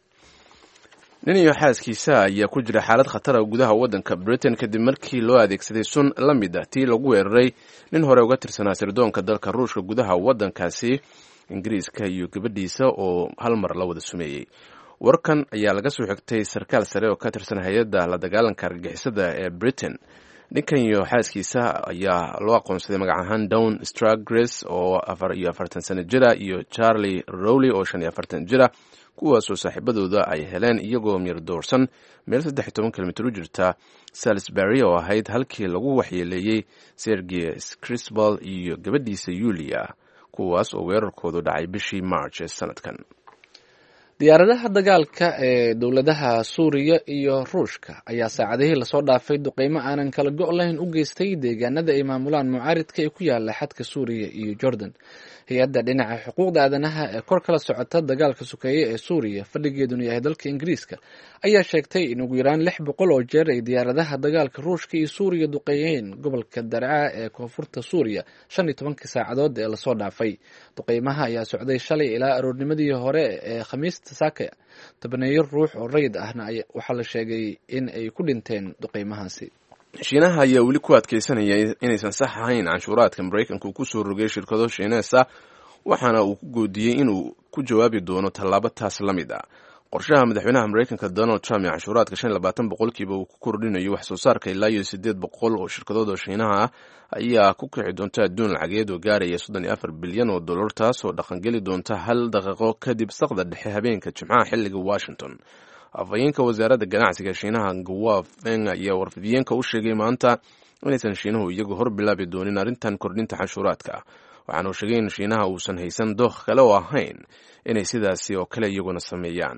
nin iyo xaaskiisa ayaa ku jira xaalad khatar ah gudaha waddanka Britain kadib markii loo adeegsaday sun la mid ah tii lagu weeraray nin hore uga tirsanaa sirdoonka dalka Ruushka gudaha waddankaasi Ingiriiska iyo gabadhiisa oo hal mar la wada sumeeyay. warkan ayaa laga soo xigtay sarkaal sare oo ka tirsan hay'adda la dagaalanka argagixisada ee Britain. ninkan iyo xaaskiisa ayaa loo aqoonsaday magac ahaan Dawn Stragres oo 44 sano jira iyo Charlie Rowley oo 45 jira kuwaasoo saaxiibadooda ay heleen iyagoo mir doorsan meel 13 kilomitir u jirta Salisbury oo ahayd halkii lagu waxyeeleeyay Sergei Skripal iyo gabadhiisa Yulia kuwaas oo weerarkoodu dhacay bishii March ee sanadkan. diyaaradaha dagaalka ee dowladaha Suuriya iyo Ruushka ayaa saacadihii lasoo dhaafay duqeymo aanan kala go' lahayn u geystay deegaanada ay maamulaan mucaaridka ee ku yaala xadka Suuriya iyo Jordan. hay-adda dhinaca xuquuqda aadanaha ee kor kala socota dagaalka sukeeye ee Suuriya fadhigeeduna yahay dalka Ingiriiska ayaa sheegtay in ugu yaraan 600 oo jeer ay diyaaradaha dagaalka Ruushka iyo Suuriya duqeeyeen gobolka Darca ee koonfurta Suuriya 15 saacadood ee lasoo dhaafay. duqeymaha ayaa socday shalay ilaa aroornimadii hore ee Khamiista saaka. tabaneeyo ruux oo rayid ahna waxaa la sheegay in ay ku dhinteen duqeymahaasi. Shiinaha ayaa weli ku adkeysanaya inaysan sax ahayn canshuuraadka Mareykanka uu ku soo rogay shirkado Shiinees ah waxaana uu ku goodiyey inuu ku jawaabi doono tallaabo taas la mid ah. qorshaha madaxweynaha Mareykanka Donald Trump ee canshuuraadka 25% uu ku kordhinayo wax soo saarka ilaa 800 oo shirkadood oo Shiinaha ah ayaa ku kici doonta adduun lacageed oo gaaraya 34 bilyan oo dollar taas oo dhaqangeli doonta hal daqiiqo kadib saqda dhexe habeenka Jimcaha xilliga Washington. afhayeenka wasaaradda ganacsiga Shiinaha Guo Feng ayaa warfidiyeenka u sheegay maanta inaysan Shiinuhu iyagu hor bilaabi doonin arrintan kordhinta canshuuraadka. waxaana uu sheegay in Shiinaha uusan haysan dooq kale oo ahayn inay sidaasi oo kale iyaguna sameeyaan.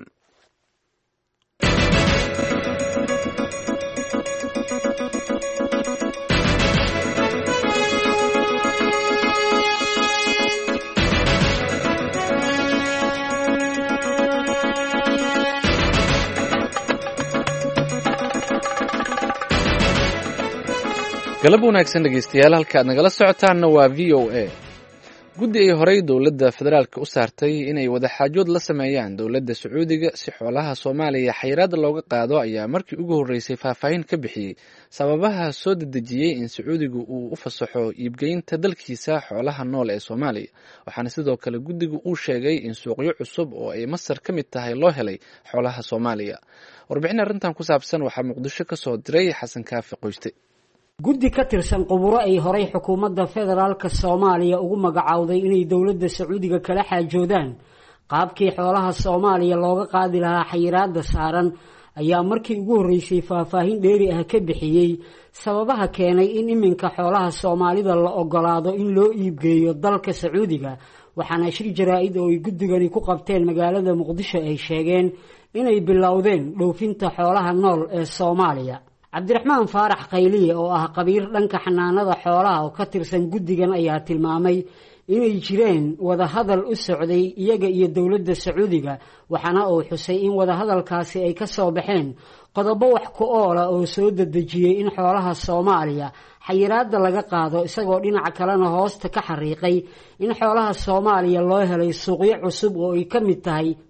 galab wanaagsan dhegeystayaal halka aad nagala socotaanna waa VOA. guddi ay horey dowladda federaalka u saartay inay wada xaajood la sameeyaan dowladda Sacuudiga si xoolaha Soomaaliya xayiraad looga qaado ayaa markii ugu horeysay faahfaahin ka bixiyay sababaha soo dedejiyay in Sacuudigu uu u fasaxo iibgeynta dalkiisa xoolaha nool ee Soomaaliya. waxaana sidoo kale guddigu uu sheegay in suuqyo cusub oo ay Masar ka mid tahay loo helay xoolaha Soomaaliya. warbixin arrintan ku saabsan waxaa Muqdisho ka soo diray Xasan Kaafi Qoyste. guddi ka tirsan quburo ay horay xukuumadda federaalka Soomaaliya ugu magacaawday inay dowladda Sacuudiga kala xaajoodaan qaabkii xoolaha Soomaaliya looga qaadi lahaa xayiraadda saaran ayaa markii ugu horeysay faahfaahin dheeri ah ka bixiyay sababaha keenay in iminka xoolaha Soomaalida la ogolaado in loo iibgeeyo dalka Sacuudiga. waxaana shir jaraa'id oo ay guddigani ku qabteen magaalada Muqdisho ay sheegeen inay bilowdeen dhoofinta xoolaha nool ee Soomaaliya. cabdiraxmaan faarax qayliye oo ah qabiir dhanka xanaanada xoolaha oo ka tirsan guddigan ayaa tilmaamay inay jireen wada hadal u socday iyaga iyo dowladda Sacuudiga waxaana uu xusay in wada hadalkaasi ay ka soo baxeen qodobo wax ku ool ah oo soo dedejiyay in xoolaha Soomaaliya xayiraadda laga qaado isagoo dhinaca kalena hoosta ka xariiqay in xoolaha Soomaaliya loo helay suuqyo cusub oo ay ka mid tahay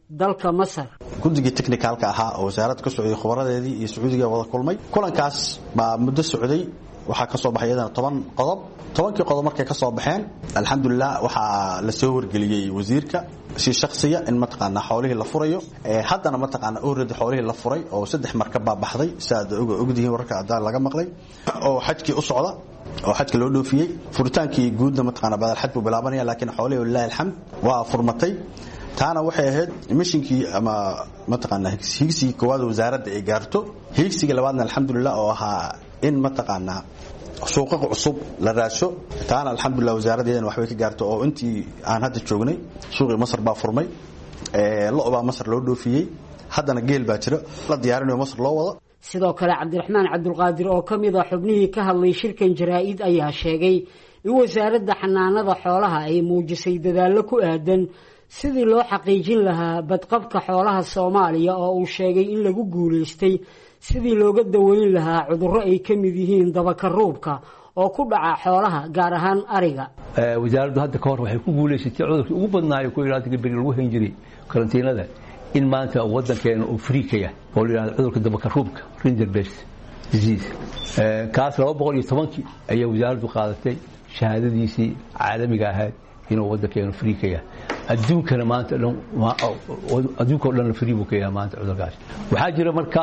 dalka Masar. guddigii technicalka ahaa oo wasaaradda ka socday khubaradeedii iyo Sacuudiga wada kulmay kulankaas baa muddo socday waxaa ka soo baxay iyadana 10 qodob 10kii qodob markay ka soo baxeen alxamdulillah waxaa la soo wargeliyay wasiirka si shakhsiya in mataqaana xoolihii la furayo haddana mataqaana already xoolihii la furay oo 3 markab baa baxday saad ogdihiin wararka adaa laga maqlay oo xajkii u socda oo xajka loo dhoofiyay furitaankii guudna mataqaana badal xaj buu bilaabanaya laakiin xoolihii wallahi alxamd waa furmatay taana waxay ahayd mishinkii ama mataqaana higsiga koowaad wasaaradda ay gaarto higsiga labaadna alxamdulillah oo ahaa in mataqaana suuqa cusub la raasho taana alxamdulillah wasaaraddeena waxbay ka gaarto oo intii aan hadda joognay suuqii Masar baa furmay lo-baa Masar loo dhoofiyay haddana geel baa jira la diyaarinayo Masar loo wado sidoo kale Cabdiraxmaan Cabdulqaadir oo kamid ah xubnihii ka hadlay shirkan jaraa'id ayaa sheegay in wasaaradda xanaanada xoolaha ay muujisay dadaalo ku aadan sidii loo xaqiijin lahaa badqabka xoolaha Soomaaliya oo uu sheegay in lagu guuleystay sidii looga daweyn lahaa cudurro ay ka mid yihiin dabakaruubka oo ku dhaca xoolaha gaar ahaan ariga wasaaraddu hadda ka hor waxay ku guuleysatay cudurkii ugu badnaayo ku yiraahdo beri lagu hayn jiray karantiinada in maanta wadankeena uu free ka yahay oo yiraahdo cudurka dabakaruubka rinderberg disease kaas 210 ayay wasaaraddu qaadatay shahaadadiisii caalamiga ahayd inuu wadankeena free ka yahay adduunkana maanta dhan adduunka dhan free buu ka yahay maanta cudurkaas waxaa jira marka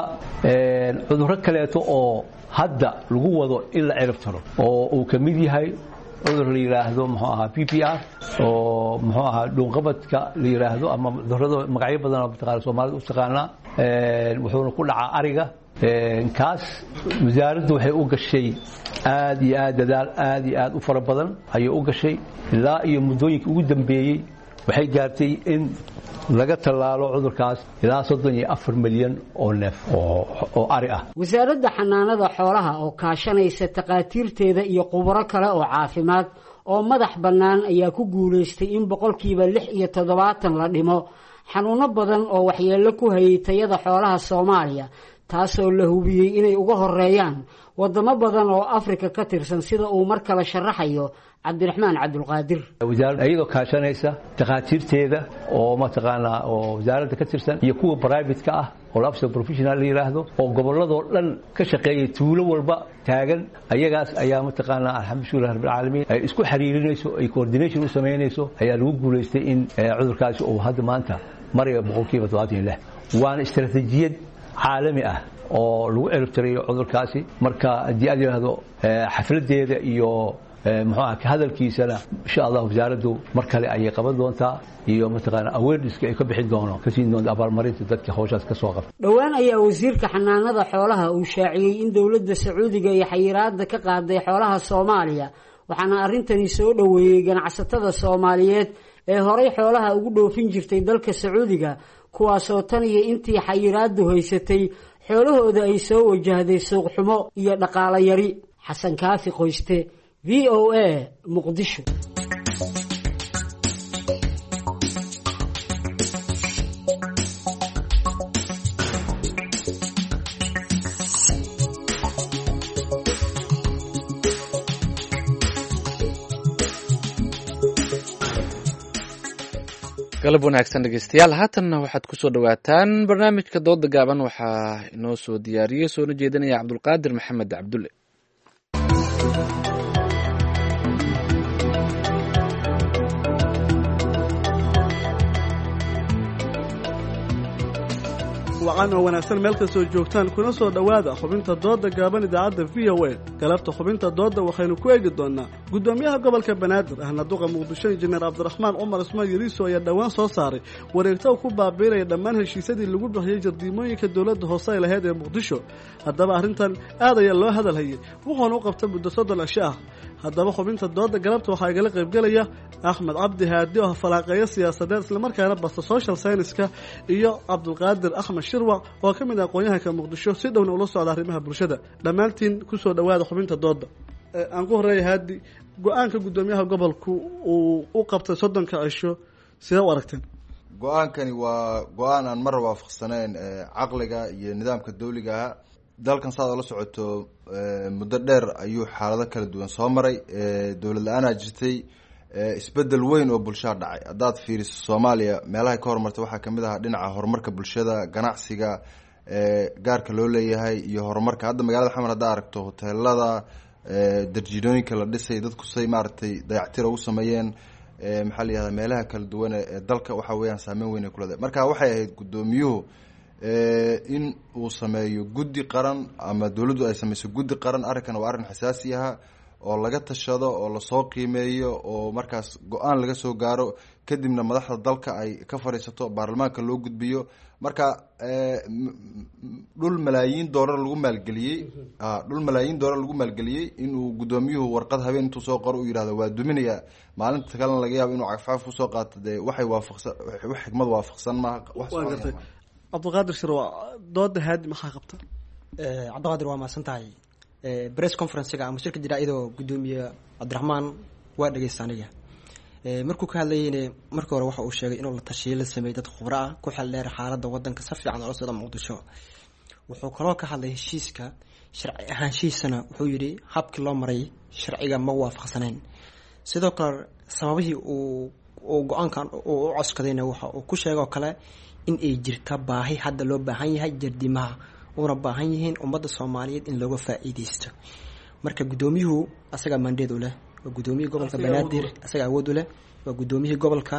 cudurro kaleeto oo hadda lagu wado in la cirib tiro oo uu ka mid yahay cudur la yiraahdo muxuu ahaa PPR oo muxuu ahaa dhuunqabadka la yiraahdo ama cudurrada magacyo badan oo taqaan Soomaalidu u taqaana wuxuuna ku dhacaa ariga kaas wasaaraddu waxay u gashay aad iyo aad dadaal aad iyo aad u fara badan ayay u gashay ilaa iyo muddooyinkii ugu dambeeyay waxay gaartay in laga talaalo cudurkaas ilaa 34 milyan oo neef oo ari ah wasaaradda xanaanada xoolaha oo kaashanaysa taqaatiirteeda iyo khubaro kale oo caafimaad oo madax bannaan ayaa ku guuleystay in 6% la dhimo xanuuno badan oo waxyeello ku hayay tayada xoolaha Soomaaliya taasoo la hubiyay inay uga horeeyaan wadamo badan oo Afrika ka tirsan sida uu mar kale sharaxayo Cabdiraxmaan Cabdulqaadir wasaaradda ayadoo kaashanaysa taqaatiirteeda oo mataqaana oo wasaaradda ka tirsan iyo kuwa private ka ah oo labso professional la yiraahdo oo gobolladoo dhan ka shaqeeyay tuulo walba taagan ayagaas ayaa mataqaana alxamdulillaah rabbil caalamiin ay isku xiriirinayso ay coordination u sameynayso ayaa lagu guuleystay in cudurkaasi uu hadda maanta mariyo 76 waana istaraatiijiyad caalami ah oo lagu ciribtirayo cudurkaasi marka hadii aad yiraahdo xafladeeda iyo muxuu ah hadalkiisana insha Allah wasaaraddu mar kale ay qaban doontaa iyo mataqaana awareness-ka ay ka bixin doono kasi doonta abaalmarinta dadka hawshaas ka soo qabta dhawaan ayaa wasiirka xanaanada xoolaha uu shaaciyay in dawladda Sacuudiga ay xayiraadda ka qaaday xoolaha Soomaaliya waxaana arintani soo dhaweeyay ganacsatada Soomaaliyeed ee horay xoolaha ugu dhoofin jirtay dalka Sacuudiga kuwaasoo tan iyo intii xayiraaddu haysatay xoolahooda ay soo wajahday suuq xumo iyo dhaqaale yari xasan kaafi qoyste VOA Muqdisho galab wanaagsan dhegeystayaal haatanna waxaad ku soo dhawaataan barnaamijka dooda gaaban waxaa inoo soo diyaariyey soona jeedinaya cabdulqaadir maxamed cabdulle wacan oo wanaagsan meel kastoo joogtaan kuna soo dhowaada xubinta dooda gaaban idaacadda VOA galabta xubinta dooda waxaynu ku eegi doonaa gudoomiyaha gobolka banaadir ahna duqa muqdisho injineer cabdiraxmaan cumar ismaan yariiso ayaa dhowaan soo saaray wareegto ku baabiinaya dhammaan heshiisyadii lagu bixiyey jardiimooyinka dowladda hoose ay lahayd ee muqdisho haddaba arrintan aad ayaa loo hadalhayay wuxuuna u qabta muddo 30 cisho ah haddaba xubinta dooda galabta waxaa igala qaybgelaya Axmed Cabdi Haadi oo falaaqeeya siyaasadeed isla markaana basta social science-ka iyo Cabdulqaadir Axmed Shirwac oo ka mid ah aqoonyahanka Muqdisho si dhowna ula socda arrimaha bulshada dhammaantiin ku soo dhawaada xubinta dooda aan ku horeeyay Haadi go'aanka gudoomiyaha gobolku uu u qabtay 30 cisho sida u aragteen go'aankani waa go'aan aan mar waafaqsanayn caqliga iyo nidaamka dawliga ah dalkan saad la socoto muddo dheer ayuu xaalado kala duwan soo maray dawlad la'aan jirtay isbedel weyn oo bulshada dhacay. haddaad fiiriso Soomaaliya meelaha ka horumartay waxaa kamid ah dhinaca horumarka bulshada, ganacsiga gaarka loo leeyahay iyo horumarka. hadda magaalada Xamar hadda aragto hoteelada, darjidooyinka la dhisay, dadku say maaragtay dayactir ugu sameeyeen, maxaa la yihahdaa meelaha kala duwan ee dalka waxa weeyaan saameyn weyn ay ku leedahay. marka waxay ahayd gudoomiyuhu in uu sameeyo guddi qaran ama dowladdu ay sameyso guddi qaran. arrinkan waa arrin xasaasi ah oo laga tashado oo lasoo qiimeeyo oo markaas go-aan laga soo gaaro, kadibna madaxda dalka ay ka fadhiisato, baarlamaanka loo gudbiyo. marka dhul malaayiin doolar lagu maalgeliyey inuu gudoomiyuhu warqad habeen intuu soo qoro u yidhahdo waa duminaya, maalinta kalena laga yaabo inuu cagfaaf kusoo qaato, dee waxay waafaqsan wax xikmad waafaqsan maaha. cabdiqaadir shirwa dooda haadi maxaa qabta? cabdiqaadir waa mahadsan tahay. press conferencega ama shirka jira iyadoo gudoomiye cabdiraxmaan waa dhegeysta aniga markuu ka hadlayayna markii hore waxa uu sheegay inuu la tashiyo la sameeyay dad khubro ah ku xal dheer xaaladda wadanka si fiican oo sida Muqdisho. wuxuu kaloo ka hadlay heshiiska sharci ahaanshiisana wuxuu yidhi habkii loo maray sharciga ma waafaqsanayn. sidoo kale sababihii uu go-aankan u coskadayna waxa uu ku sheegay oo kale in ay jirta baahi hadda loo baahan yahay jardimaha una baahan yihiin ummadda Soomaaliyeed in looga faa'iideysto. marka gudoomiyuhu asaga mandate u leh, waa gudoomiyihii gobolka Banaadir, asaga awood u leh, waa gudoomiyihii gobolka.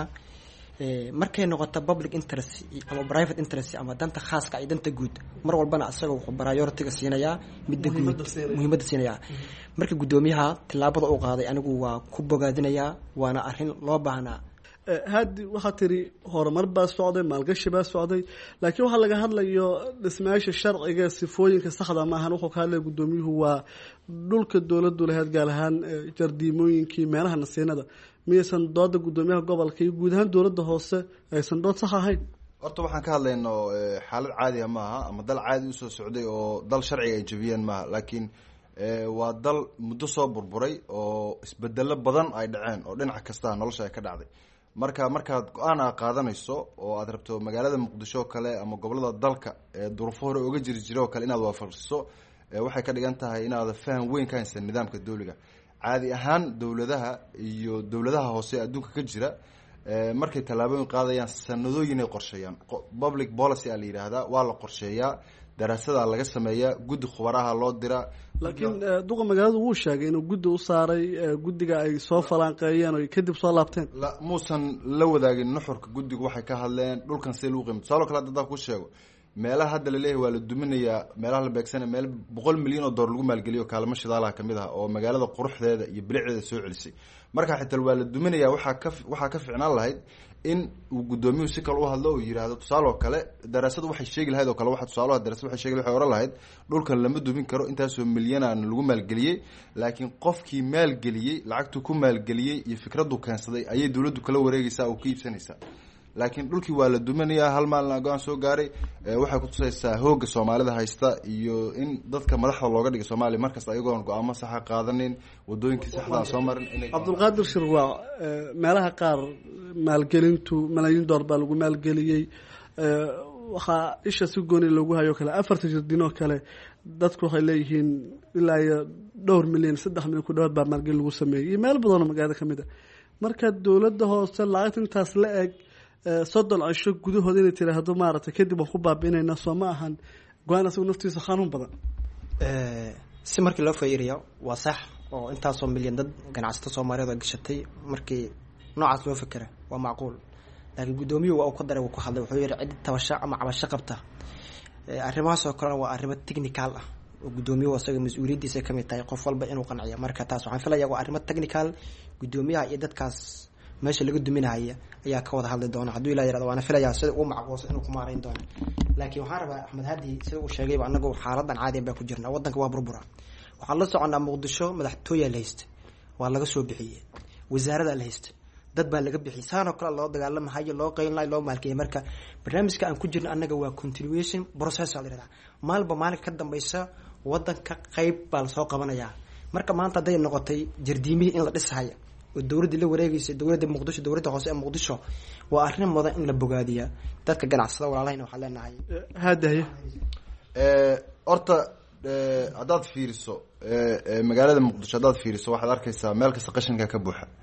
markay noqoto public interest ama private interest ama danta khaaska ay danta guud mar walbana asaga wuxuu priority-ga siinayaa midda guud, muhiimadda siinayaa. marka gudoomiyaha tilaabada uu qaaday anigu waa ku bogaadinayaa, waana arrin loo baahnaa. haadi waxaa tiri horumar baa socday, maalgashi baa socday, laakiin waxaa laga hadlayo dhismayaasha sharciga, sifooyinka saxda maahan. wuxuu ka hadlaya gudoomiyuhu waa dhulka dowladdu lahayd, gaar ahaan jardiimooyinkii, meelaha nasiinada. miyaysan dooda gudoomiyaha gobolka iyo guud ahaan dowladda hoose aysan dood sax ahayn? horta waxaan ka hadlayno xaalad caadiya maaha, ama dal caadi usoo socday oo dal sharciga ay jabiyeen maaha, laakiin waa dal muddo soo burburay oo isbedelo badan ay dhaceen oo dhinac kasta nolosha ay ka dhacday. markaad go-aan aa qaadanayso oo aad rabto magaalada Muqdisho oo kale ama gobolada dalka duruufo hore uga jiri oo kale inaad waafaqiso, waxay ka dhigan tahay inaad faham weyn ka haysan nidaamka dawliga. caadi ahaan dowladaha iyo dowladaha hoose adduunka ka jira markay tallaabooyin qaadayaan sanadooyin ay qorsheeyaan. public policy aa la yidhaahdaa, waa la qorsheeyaa, daraasadaa laga sameeyaa, guddi khubaraha loo diraa. laakiin duqa magaaladu wuu sheegay inuu guddi u saaray, guddiga ay soo falanqeeyeen oo kadib soo laabteen. muusan la wadaagin nuxurka guddigu waxay ka hadleen dhulkan see lagu qiimo. tusaalo kale hadda ku sheego meelaha hadda laleeyahay waa la duminayaa, meelaha la beegsanaya meel 100 milyan oo dollar lagu maalgeliyo kaalmo shidaalaha kamid ah oo magaalada quruxdeeda iyo bilicdeeda soo celisay. marka xitaa waa la duminayaa, waxaa ka ficnaan lahayd in uu gudoomiyuhu si kale u hadlo oo yiraahdo tusaaloo kale daraasadu waxay sheegi lahayd oo kale waxa tusaalaha daraasadu waxay sheegi waxay oran lahayd dhulkan lama dumin karo intaasoo milyan aan lagu maalgeliyay, laakiin qofkii maalgeliyay lacagtu ku maalgeliyay iyo fikradu keensaday ayay dawladdu kala wareegaysaa oo ka iibsanaysaa. laakiin dhulkii waa la duminayaa, hal maalin go-aan soo gaaray. waxay ku tusaysaa hooga Soomaalida haysta iyo in dadka madaxda looga dhigay Soomaaliya markasta ayagoon go-aamo saxa qaadanin, wadooyinkii saxda soo marin. cabdulqaadir shirwa meelaha qaar maalgelintu malaayiin dollar baa lagu maalgeliyey. waxaa isha si gooni loogu hayo kale 4 jirdinoo kale dadku waxay leeyihiin ilaa iyo 2 milyan 3 milyan ku dhawaad baa maalgelin lagu sameeyey iyo meel badan oo magaalada kamid ah. marka dowladda hoose lacagta intaas la eg 30 cisho gudahooda inay tiraahdo maaragtay kadib waan ku baabi'inaynaa, soo ma ahan go-aan asagu naftiisa xanuun badan. si markii loo fiiriyo waa sax oo intaasoo milyan dad ganacsato Soomaaliyeed oo gashatay, markii noocaas loo fikira waa macquul. laakiin gudoomiyuhu waa uu ka daray, uu ku hadlay, wuxuu yiri cid tabasho ama cabasho qabta arrimahaas oo kale waa arrimo technical ah oo gudoomiyuhu asaga mas'uuliyadiisa ka mid tahay qof walba inuu qanciyo. marka taas waxaan filayaa waa arrimo technical, gudoomiyaha iyo dadkaas meesha laga duminaya ayaa ka wada hadli doona hadduu ilaa yiraahdo. waana filayaa sida uu macquulsan inuu ku maareyn doono. laakiin waxaan rabaa Axmed Hadi sida uu sheegayba anagu xaaladan caadi ah baa ku jirna, wadanka waa burbura. waxaan la soconaa Muqdisho madaxtooye la haysta waa laga soo bixiyay, wasaarada la haysta dad baa laga bixiyay, saanoo kale loo dagaalamayo, loo qeylinayo, loo maalkiyay. marka barnaamijka aan ku jirna anaga waa continuation process la yiraahdaa, maalba maalinka ka dambaysa wadanka qayb baa la soo qabanayaa. marka maanta haday noqotay jardiimihii in la dhisayo oo dawladda la wareegaysa, dawladda Muqdisho, dawladda hoose ee Muqdisho, waa arrin mudan in la bogaadiyo. dadka ganacsada walaalahayna waxaan leenahay haadaye horta haddaad fiiriso magaalada Muqdisho, haddaad fiiriso waxaad arkaysaa meel kasta qashinka ka buuxa.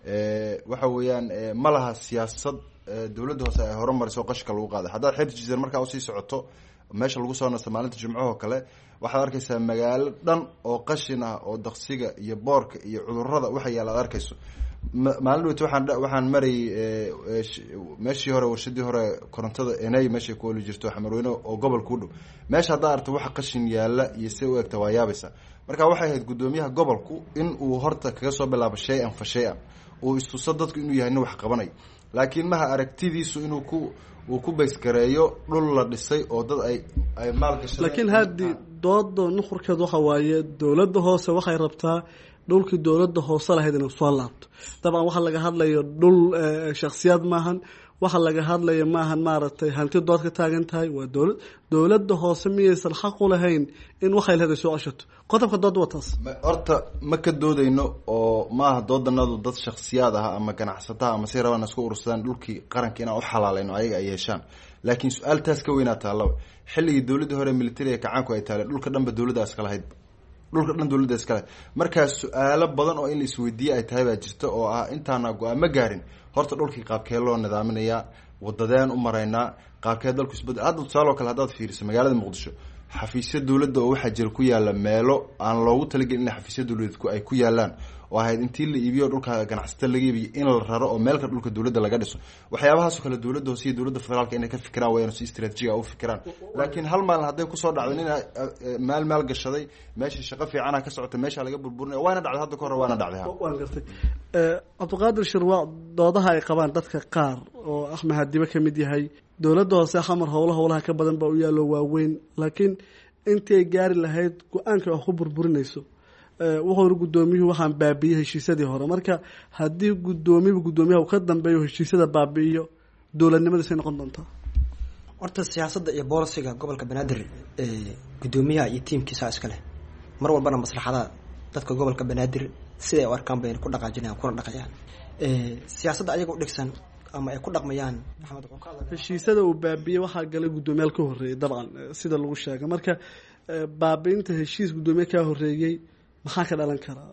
waxa weeyaan ma laha siyaasad dowladda hoose ay horumariso qashka lagu qaaday. haddaad xeebta jizar markaa usii socoto meesha lagu soo nasto maalinta jimcahoo kale waxaad arkaysaa magaalo dhan oo qashin ah oo daqsiga iyo boorka iyo cudurada waxa yaala aad arkayso. maalin dhaweyta waxaan marayay meeshii hore warshadii hore korontada enay meeshay ku oli jirto xamarweyne oo gobolka u dhow. meesha haddaa aragto waxa qashin yaala iyo se u egta waa yaabaysa. marka waxay ahayd guddoomiyaha gobolku in uu horta kaga soo bilaabo shay-an fa shay-an uu istuso dadku inuu yahay nin wax qabanay, laakiin maha aragtidiisu inuu ku baysgareeyo dhul la dhisay oo dad ay maalgashadeen. laakiin haddii dooda nuxurkeed waxa waaye dowladda hoose waxay rabtaa dhulkii dowladda hoose lahayd inay soo laabto. dabcan waxa laga hadlayo dhul shakhsiyaad maahan, waxa laga hadlaya maahan maaragtay hanti dood ka taagan tahay, waa dowladda hoose miyaysan xaq u lahayn in waxay lahayd ay soo ceshato. qodobka dood waa taas. horta ma ka doodayno oo maaha doodanadu dad shakhsiyaad ah ama ganacsataha ama si rabaan isku urursadaan dhulkii qaranka inaan u xalaalayno ayaga ay yeeshaan. laakiin su-aaltaas ka weynaa taallaba xilligii dowladdii hore militariga kacaanku ay taaleen dhulka dhanba dowladda iska lahayd, dhulka dhan dowladda iska lahayd. markaa su-aalo badan oo in la isweydiiye ay tahay baa jirta oo ah intaana go-aan ma gaarin horta dhulkii qaabkee loo nidaaminayaa, wadadeen u maraynaa, qaabkee dalku isbedel. hadda tusaaloo kale haddaad fiiriso magaalada muqdisho xafiisya dowladda oo waxaa jira ku yaala meelo aan loogu talagelin in xafiisya dowladeedku ay ku yaalaan oo ahayd intii la iibiyo dhulka ganacsata laga iibiyo in la raro oo meelka dhulka dowladda laga dhiso. waxyaabahaasoo kale dowladda hoose iyo dowladda federaalka inay ka fikiraan wayaan si istaraatijiga u fikiraan. laakiin hal maalin hadday kusoo dhacdo nin maal gashaday meesha shaqo fiicana ka socota meesha laga burburinaya waana dhacday hadda ka hore waana dhacday. waan gartay cabdiqaadir shirwaac doodaha ay qabaan dadka qaar oo axmed hadiba ka mid yahay dowladda hoose xamar howlaha ka badan baa u yaalo waaweyn, laakiin intii ay gaari lahayd go-aanka wax ku burburinayso wuxuu iri guddoomiyuhu waxaan baabiiyey heshiisyadii hore. marka haddii guddoomiyaha uu ka dambeeyo heshiisyada baabi'iyo dowladnimadiisay noqon doontaa. horta siyaasadda iyo boolisiga gobolka banaadir guddoomiyaha iyo tiimkiisa iska leh mar walbana maslaxada dadka gobolka banaadir siday u arkaan bayna ku dhaqaajinayaan kuna dhaqayaan siyaasadda ayaga u dhigsan ama ay ku dhaqmayaan. heshiisyada uu baabiyey waxaa galay guddoomiyaal ka horreeyey dabcan sida lagu sheegay. marka baabiinta heshiis guddoomiye kaa horreeyey maxaa ka dhalan karaa?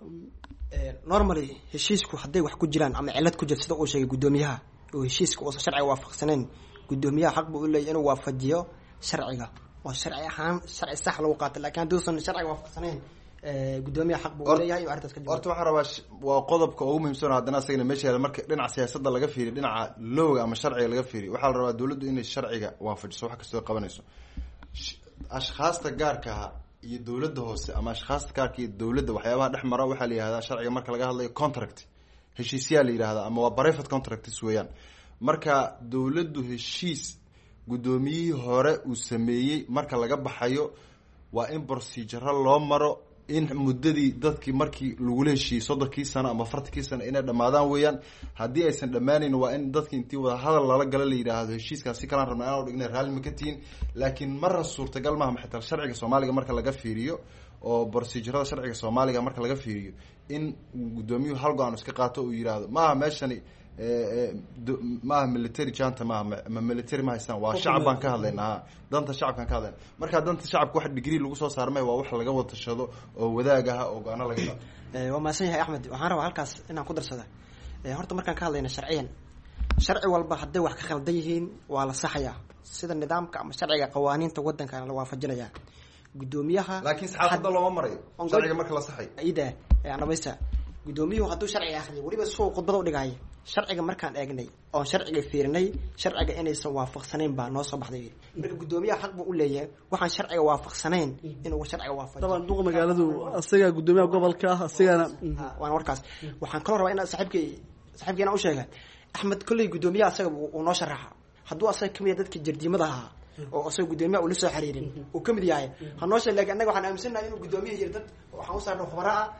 normally heshiisku hadday wax ku jiraan ama cilad ku jirta sida uu sheegay guddoomiyaha oo heshiiska uusan sharciga waafaqsanayn, guddoomiyaha xaq buu u leeyahay inuu waafajiyo sharciga oo sharci ahaan sharci sax lagu qaato. laakiin hadduusan sharciga waafaqsanayn guddoomiyaha xaq buu u leeyahay inuu arrintaas ka jawaabo. horta waxaan rabaa waa qodobka ugu muhiimsan haddana asagana meesha yaala marka dhinaca siyaasadda laga fiiriyo dhinaca lowga ama sharciga laga fiiriyo waxaa la rabaa dowladdu inay sharciga waafajiso wax kastoo qabanayso. ashkhaasta gaarkaha iyo dowladda hoose ama ashkhaasta gaarka iyo dowladda waxyaabaha dhex mara waxaa la yihahdaa sharciga marka laga hadlayo contract heshiisyaa la yidhahdaa ama waa private contracts weeyaan. marka dowladdu heshiis guddoomiyihii hore uu sameeyey marka laga baxayo waa in procedure loo maro in muddadii dadkii markii lagula heshiiyey 30 sano ama 40 sano inay dhamaadaan weeyaan. haddii aysan dhammaanayn waa in dadki intii wada hadal lala gala la yidhaahdo heshiiskaasi kalaan rabna inaan dhignay raalli ma ka tihiin. laakiin marna suurtagal maaha xitaa sharciga soomaaliga marka laga fiiriyo oo procedurada sharciga soomaaliga marka laga fiiriyo in guddoomiyuhu hal go-aan iska qaato uu yidhaahdo maaha meeshani maaha military janta maaha military ma haystaan waa shacab baan ka hadlaynaa danta shacabkaan ka hadlayna. markaa danta shacabka wax degree lagu soo saarmay waa wax laga wada tashado oo wadaag ah oo go-aano laga qaato. waa mahadsan yahay axmed. waxaan rabaa halkaas inaan ku darsada horta markaan ka hadlayna sharciyan sharci walba hadday wax ka khaldan yihiin waa la saxayaa sida nidaamka ama sharciga qawaaniinta waddankana la waafajinayaa. guddoomiyaha laakiin saxaafadda looma marayo sharciga marka la saxay ida dhamaysta guddoomiyuhu hadduu sharciga akhriyo weliba soo khudbada u dhigaayo sharciga markaan eegnay oon sharciga fiirinay sharciga inaysan waafaqsanayn baa noo soo baxday. marka guddoomiyaha xaq buu u leeyahay waxaan sharciga waafaqsanayn inuu sharciga waafajiyo. dabcan duqa magaaladu asagaa guddoomiyaha gobolka ah asigana waan warkaas. waxaan kaloo rabaa inaan saaxiibkeena u sheega axmed kolley guddoomiyaha asaga uu noo sharaxa hadduu asaga kamid yahay dadka jardiimada ahaa oo asaga guddoomiyaha ula soo xiriirin uu kamid yahay hanoo sheeg. laakiin annaga waxaan aaminsannahay inuu guddoomiyaha iyo dad waxaan u saarnay khubara ah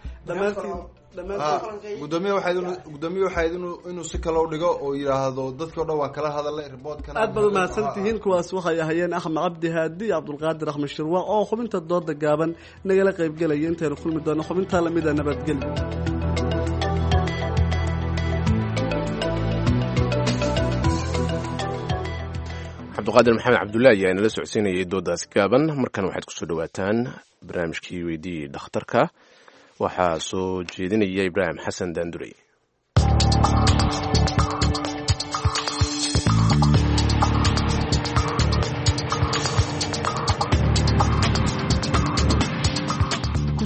gudoomiye waxayd inuu si kale u dhigo oo yidhaahdo dadkii o dhan waa kala hadalay riboodkan. aad baad umahadsantihiin. kuwaas waxay ahayeen axmed cabdi haadi iyo cabdulqaadir axmed shirwaac oo xubinta dooda gaaban nagala qaybgelaya. intaynu kulmi doono xubintaa lamida nabadgelyo. cabdiqaadir maxamed cabdullaahi ayaa inala socodsiinayay doodaasi gaaban. markan waxaad kusoo dhawaataan barnaamijkii weydii dhakhtarka waxaa soo jeedinaya ibraahim xasan daandurey.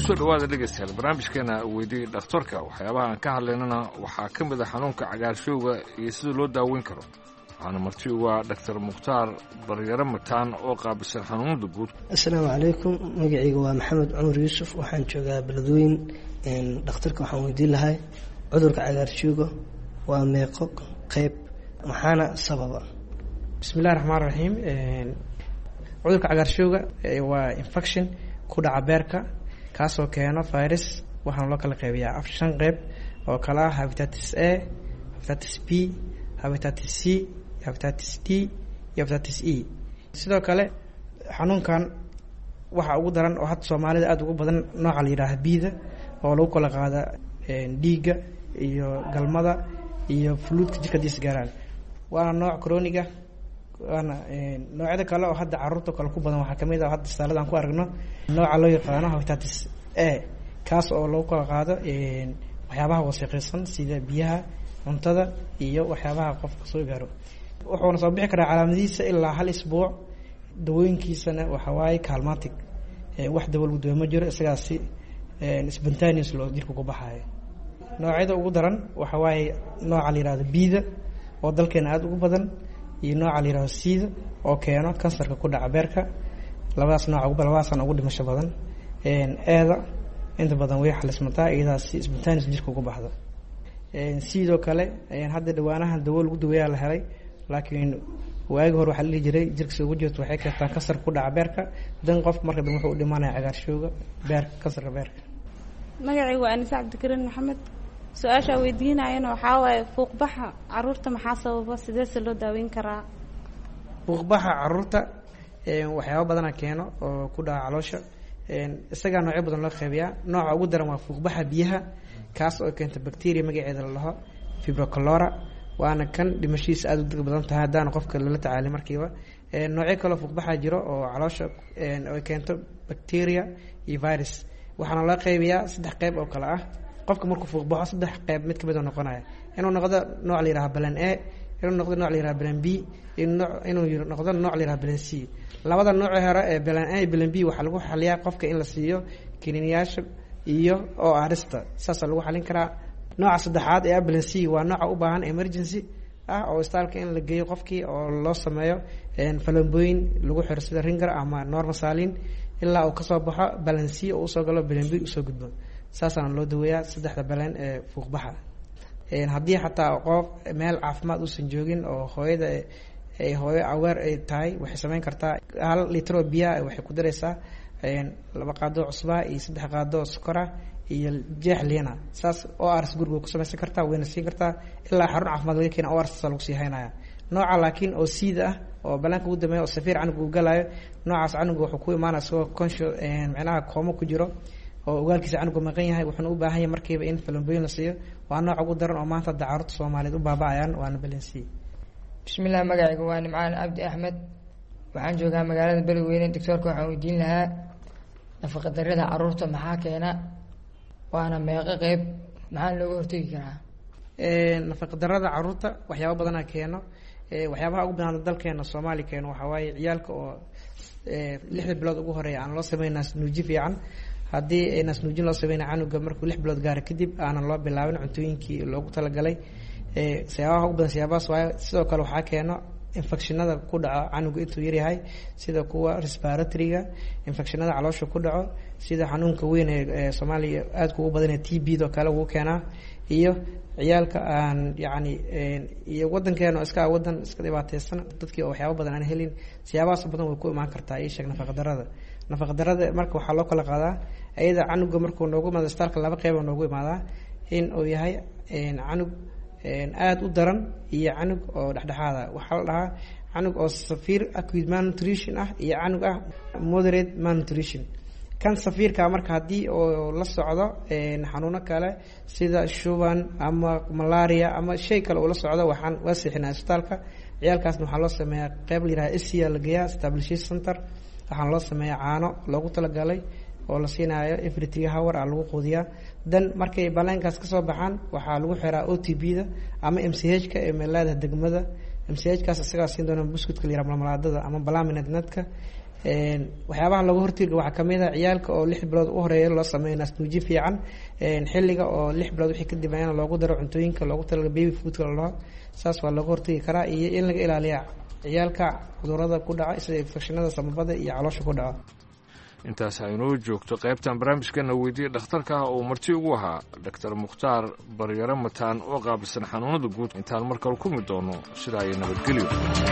kusoo dhawaada dhegeystayaal barnaamijkeena weydiiyey dhakhtarka waxyaabaha aan ka hadlaynana waxaa ka mid a xanuunka cagaarshowga iyo sida loo daaweyn karo waxaana marti ugu ah dhaktar mukhtaar baryaro mataan oo qaabilsan xanuunada guud. Assalaamu calaykum, magacayga waa maxamed cumar yuusuf, waxaan joogaa beledweyne. Dhakhtarka waxaan weydiin lahay cudurka cagaarshowga waa meeqo qayb maxaana sababa? bismillahi raxmaan raxiim. cudurka cagaarshowga waa infection ku dhaca beerka kaasoo keeno virus. waxaana loo kala qaybiyaa 5 qayb oo kala ah hepatitis A, hepatitis B, hepatitis C, hepatitis D iyo hepatitis E. sidoo kale xanuunkan waxa ugu daran oo hadda Soomaalida aad ugu badan nooca la yiraahdo B-da oo lagu kala qaada dhiigga iyo galmada iyo fluidka jirka disgaaraan. waana nooc chroniga waana noocyada kale oo hadda carruurta kale ku badan waxaa kamid ah hadda saaladan ku aragno nooca loo yaqaano hepatitis A kaas oo lagu kala qaado waxyaabaha wasakhaysan sida biyaha, cuntada iyo waxyaabaha qofka soo gaaro. wuxuuna soo bixi karaa calaamadihiisa ilaa 1 isbuuc. dawooyinkiisana waxa waaye calmatic wax dawo lagu dawo ma jiro, isagaasi spontaneous loo jirka ku baxayo. noocyada ugu daran waxa waaye nooca la yiraahdo B-da oo dalkeena aad ugu badan iyo nooca la yiraahdo C-da oo keeno kansarka ku dhaca beerka. labadaas ugu dhimasho badan. A-da inta badan way xalismataa iyadaasi spontaneous jirka ugu baxdo. sidoo kale hadda dhawaanahan dawo lagu daweeyaa la helay, laakiin waagi hore waxa la jiray jirka soo wajahto waxay keentaa kansar ku dhaca beerka. dan qof marka dambe wuxuu u dhimanayaa cagaarshowga beerka, kansarka beerka. magacaygu waa Anisa Cabdikariin Maxamed. su-aasha weydiinayana waxaa waaye fuuqbaxa carruurta maxaa sababa, sidee se loo daaweyn karaa? fuuqbaxa carruurta waxyaabo badana keeno oo ku dhaca caloosha. isagaa noocyo badan loo qaybiyaa. nooca ugu daran waa fuuqbaxa biyaha kaas oo keenta bacteria magaceeda la dhaho fibrocolora, waana kan dhimashiisa aad u deg badan tahay haddaan qofka lala tacaalin markiiba. noocyo kaloo fuuqbaxa jiro oo caloosha ay keento bacteria iyo virus. waxaana loo qaybiyaa 3 qayb oo kala ah. qofka markuu fuuqbaxo 3 qayb mid kamid noqonaya inuu noqdo nooc la yiraahdo plan A, inuu noqdo nooc la yiraahdo plan B, inuu noqdo nooc la yiraahdo plan C. labada nooc hore ee plan A iyo plan B waxa lagu xaliyaa qofka in la siiyo kiniiniyaasha iyo oo arista saas lagu xalin karaa. nooca saddexaad ee plan C waa nooca u baahan emergency ah oo istaalka in la geeyo qofkii oo loo sameeyo falambooyin lagu xiro sida ringer ama normal saline ilaa uu ka soo baxo plan C oo soo galo plan B soo gudbo. saasana loo daweeyaa 3 balan ee fuuqbaxa. haddii xataa qof meel caafimaad uusan joogin oo hooyada ay hooyo aweer ay tahay waxay samayn kartaa 1 litro biyo waxay ku daraysaa 2 qaado cusba iyo 3 qaado sokora iyo jeex liina. saas oo ars guriga ku samaysan kartaa, wayna siin kartaa ilaa xarun caafimaad laga keeno oo ars lagu sii haynaya. nooca laakiin oo siida ah oo balaanka ugu dambeeya oo safiir canuga uu galayo, noocaas canuga wuxuu ku imaanaa soo conscious macnaha koomo ku jiro oo ogaalkiisa canuga maqan yahay, wuxuuna u baahan yahay markiiba in falambooyin la siiyo. waa nooc ugu daran oo maanta carruurta Soomaaliyeed u baaba'ayaan, waana balansi. bismillaah, magacaygu waa Nimcaan Cabdi Axmed, waxaan joogaa magaalada Beledweyne. doctorka waxaan weydiin lahaa nafaqa darrada carruurta maxaa keena, waana meeqo qayb, maxaa looga hortagi karaa? nafaqa darrada carruurta waxyaabo badana keeno. waxyaabaha ugu badan dalkeena Soomaaliya keeno waxa waaye ciyaalka oo 6 bilood ugu horeeya aan loo sameynaa nuuji fiican. haddii ayna nuujin loo sameeyay canuga markuu 6 bilood gaaro kadib aanan loo bilaabin cuntooyinkii loogu talagalay. siyaabaha ugu badan siyaabahaas waaye. sidoo kale waxaa keeno infectionada ku dhaco canuga intuu yar yahay, sida kuwa respiratory-ga, infectionada caloosha ku dhaco, sida xanuunka weyn ee Soomaaliya aad ugu badan ee TB-da kale uu keenaa, iyo ciyaalka aan yacni iyo wadankeena iska wadan iska dhibaataysan dadkii oo waxyaabo badan aan helin. siyaabahaas badan way ku imaan kartaa ay sheeg nafaqa darrada. marka waxaa loo kala qaadaa ayada canuga markuu noogu imaado istaalka 2 qayb oo noogu imaadaa, in uu yahay canug aad u daran iyo canug oo dhexdhexaad ah. waxaa la dhahaa canug oo severe acute malnutrition ah iyo canug ah moderate malnutrition. kan safiirka marka haddii oo la socdo xanuuno kale sida shuban ama malaria ama shay kale oo la socdo waxaan waasixinaa isbitaalka. ciyaalkaasna waxaa loo sameeyaa qayb la yiraahdo SCA la geeyaa stabilization center. waxaan loo sameeyaa caano loogu talagalay oo la siinayo every 3 hours lagu quudiyaa. dan markay baleenkaas ka soo baxaan waxaa lagu xiraa OTB-da ama MCH-ka ee meelaha degmada. MCH-kaas isagaa siin doona buskudka la yiraahdo malmalaadada ama balaminadka. waxyaabaha laga hortegi waxaa kamid a ciyaalka oo 6 bilood u horeeya loo sameeyo naasnuuji fiican xilliga oo 6 bilood wixii ka dibayana loogu daro cuntooyinka loogu talagalay baby foodka la dhaho saas waa laga hortegi karaa iyo in laga ilaaliyo ciyaalka cudurrada ku dhaca sida infekshanada samabada iyo caloosha ku dhaca intaas aynoo joogto qaybtan barnaamijkana weydiiyey dhakhtarka ah oo marti ugu ahaa Dr. Mukhtaar Baryare Mataan oo qaabilsan xanuunada guud intaan markale ku mid doono sida ay nabadgelyo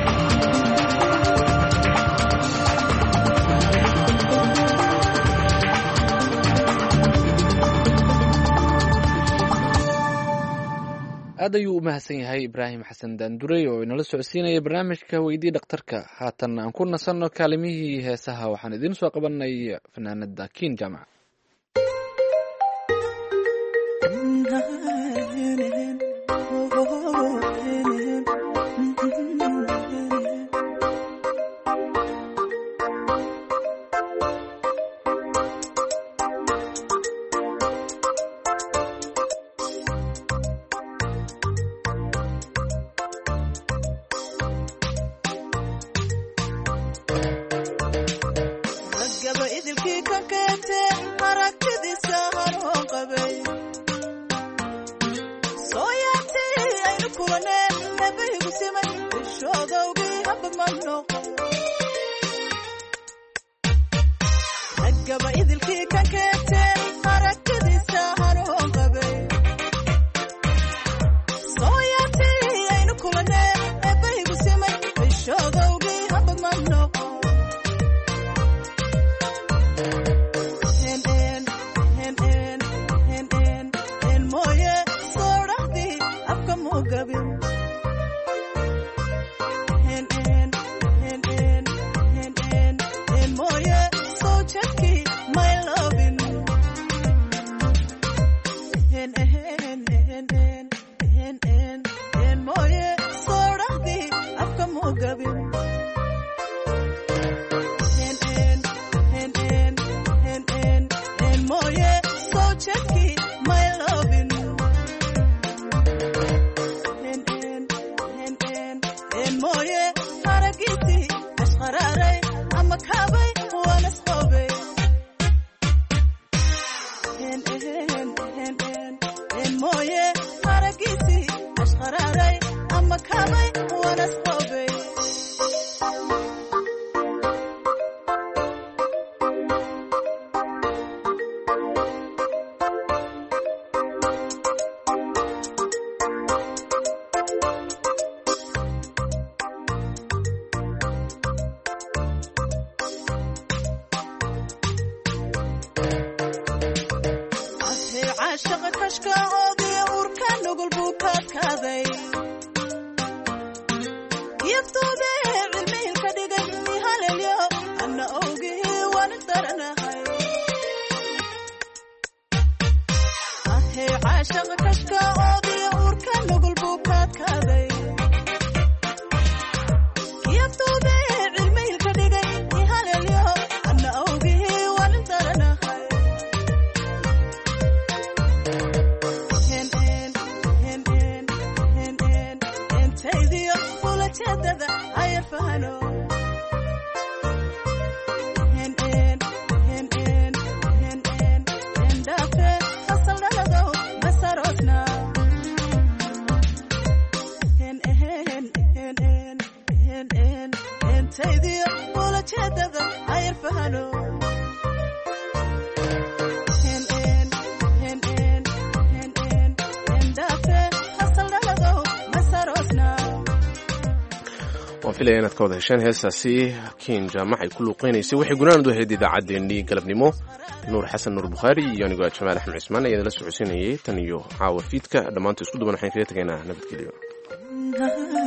aad ayuu u mahadsan yahay Ibraahim Xasan Daandurey oo inala socodsiinaya barnaamijka weydii dhakhtarka haatan aan ku nasanno kaalimihii heesaha waxaan idin soo qabanay fanaanada Kiin Jaamac filaya inaad ka wada hesheen heestaasi Kiin Jaamac ay ku luuqeynaysay waxay gunaanadu ahayd idaacaddeenii galabnimo nuur xasan nuur bukhaari iyo anigoo jamaal axmed cismaan ayaa la socodsiinayay tan iyo caawa fiidka dhammaantood isku duban waxaan kaga tegaynaa nabadgelyo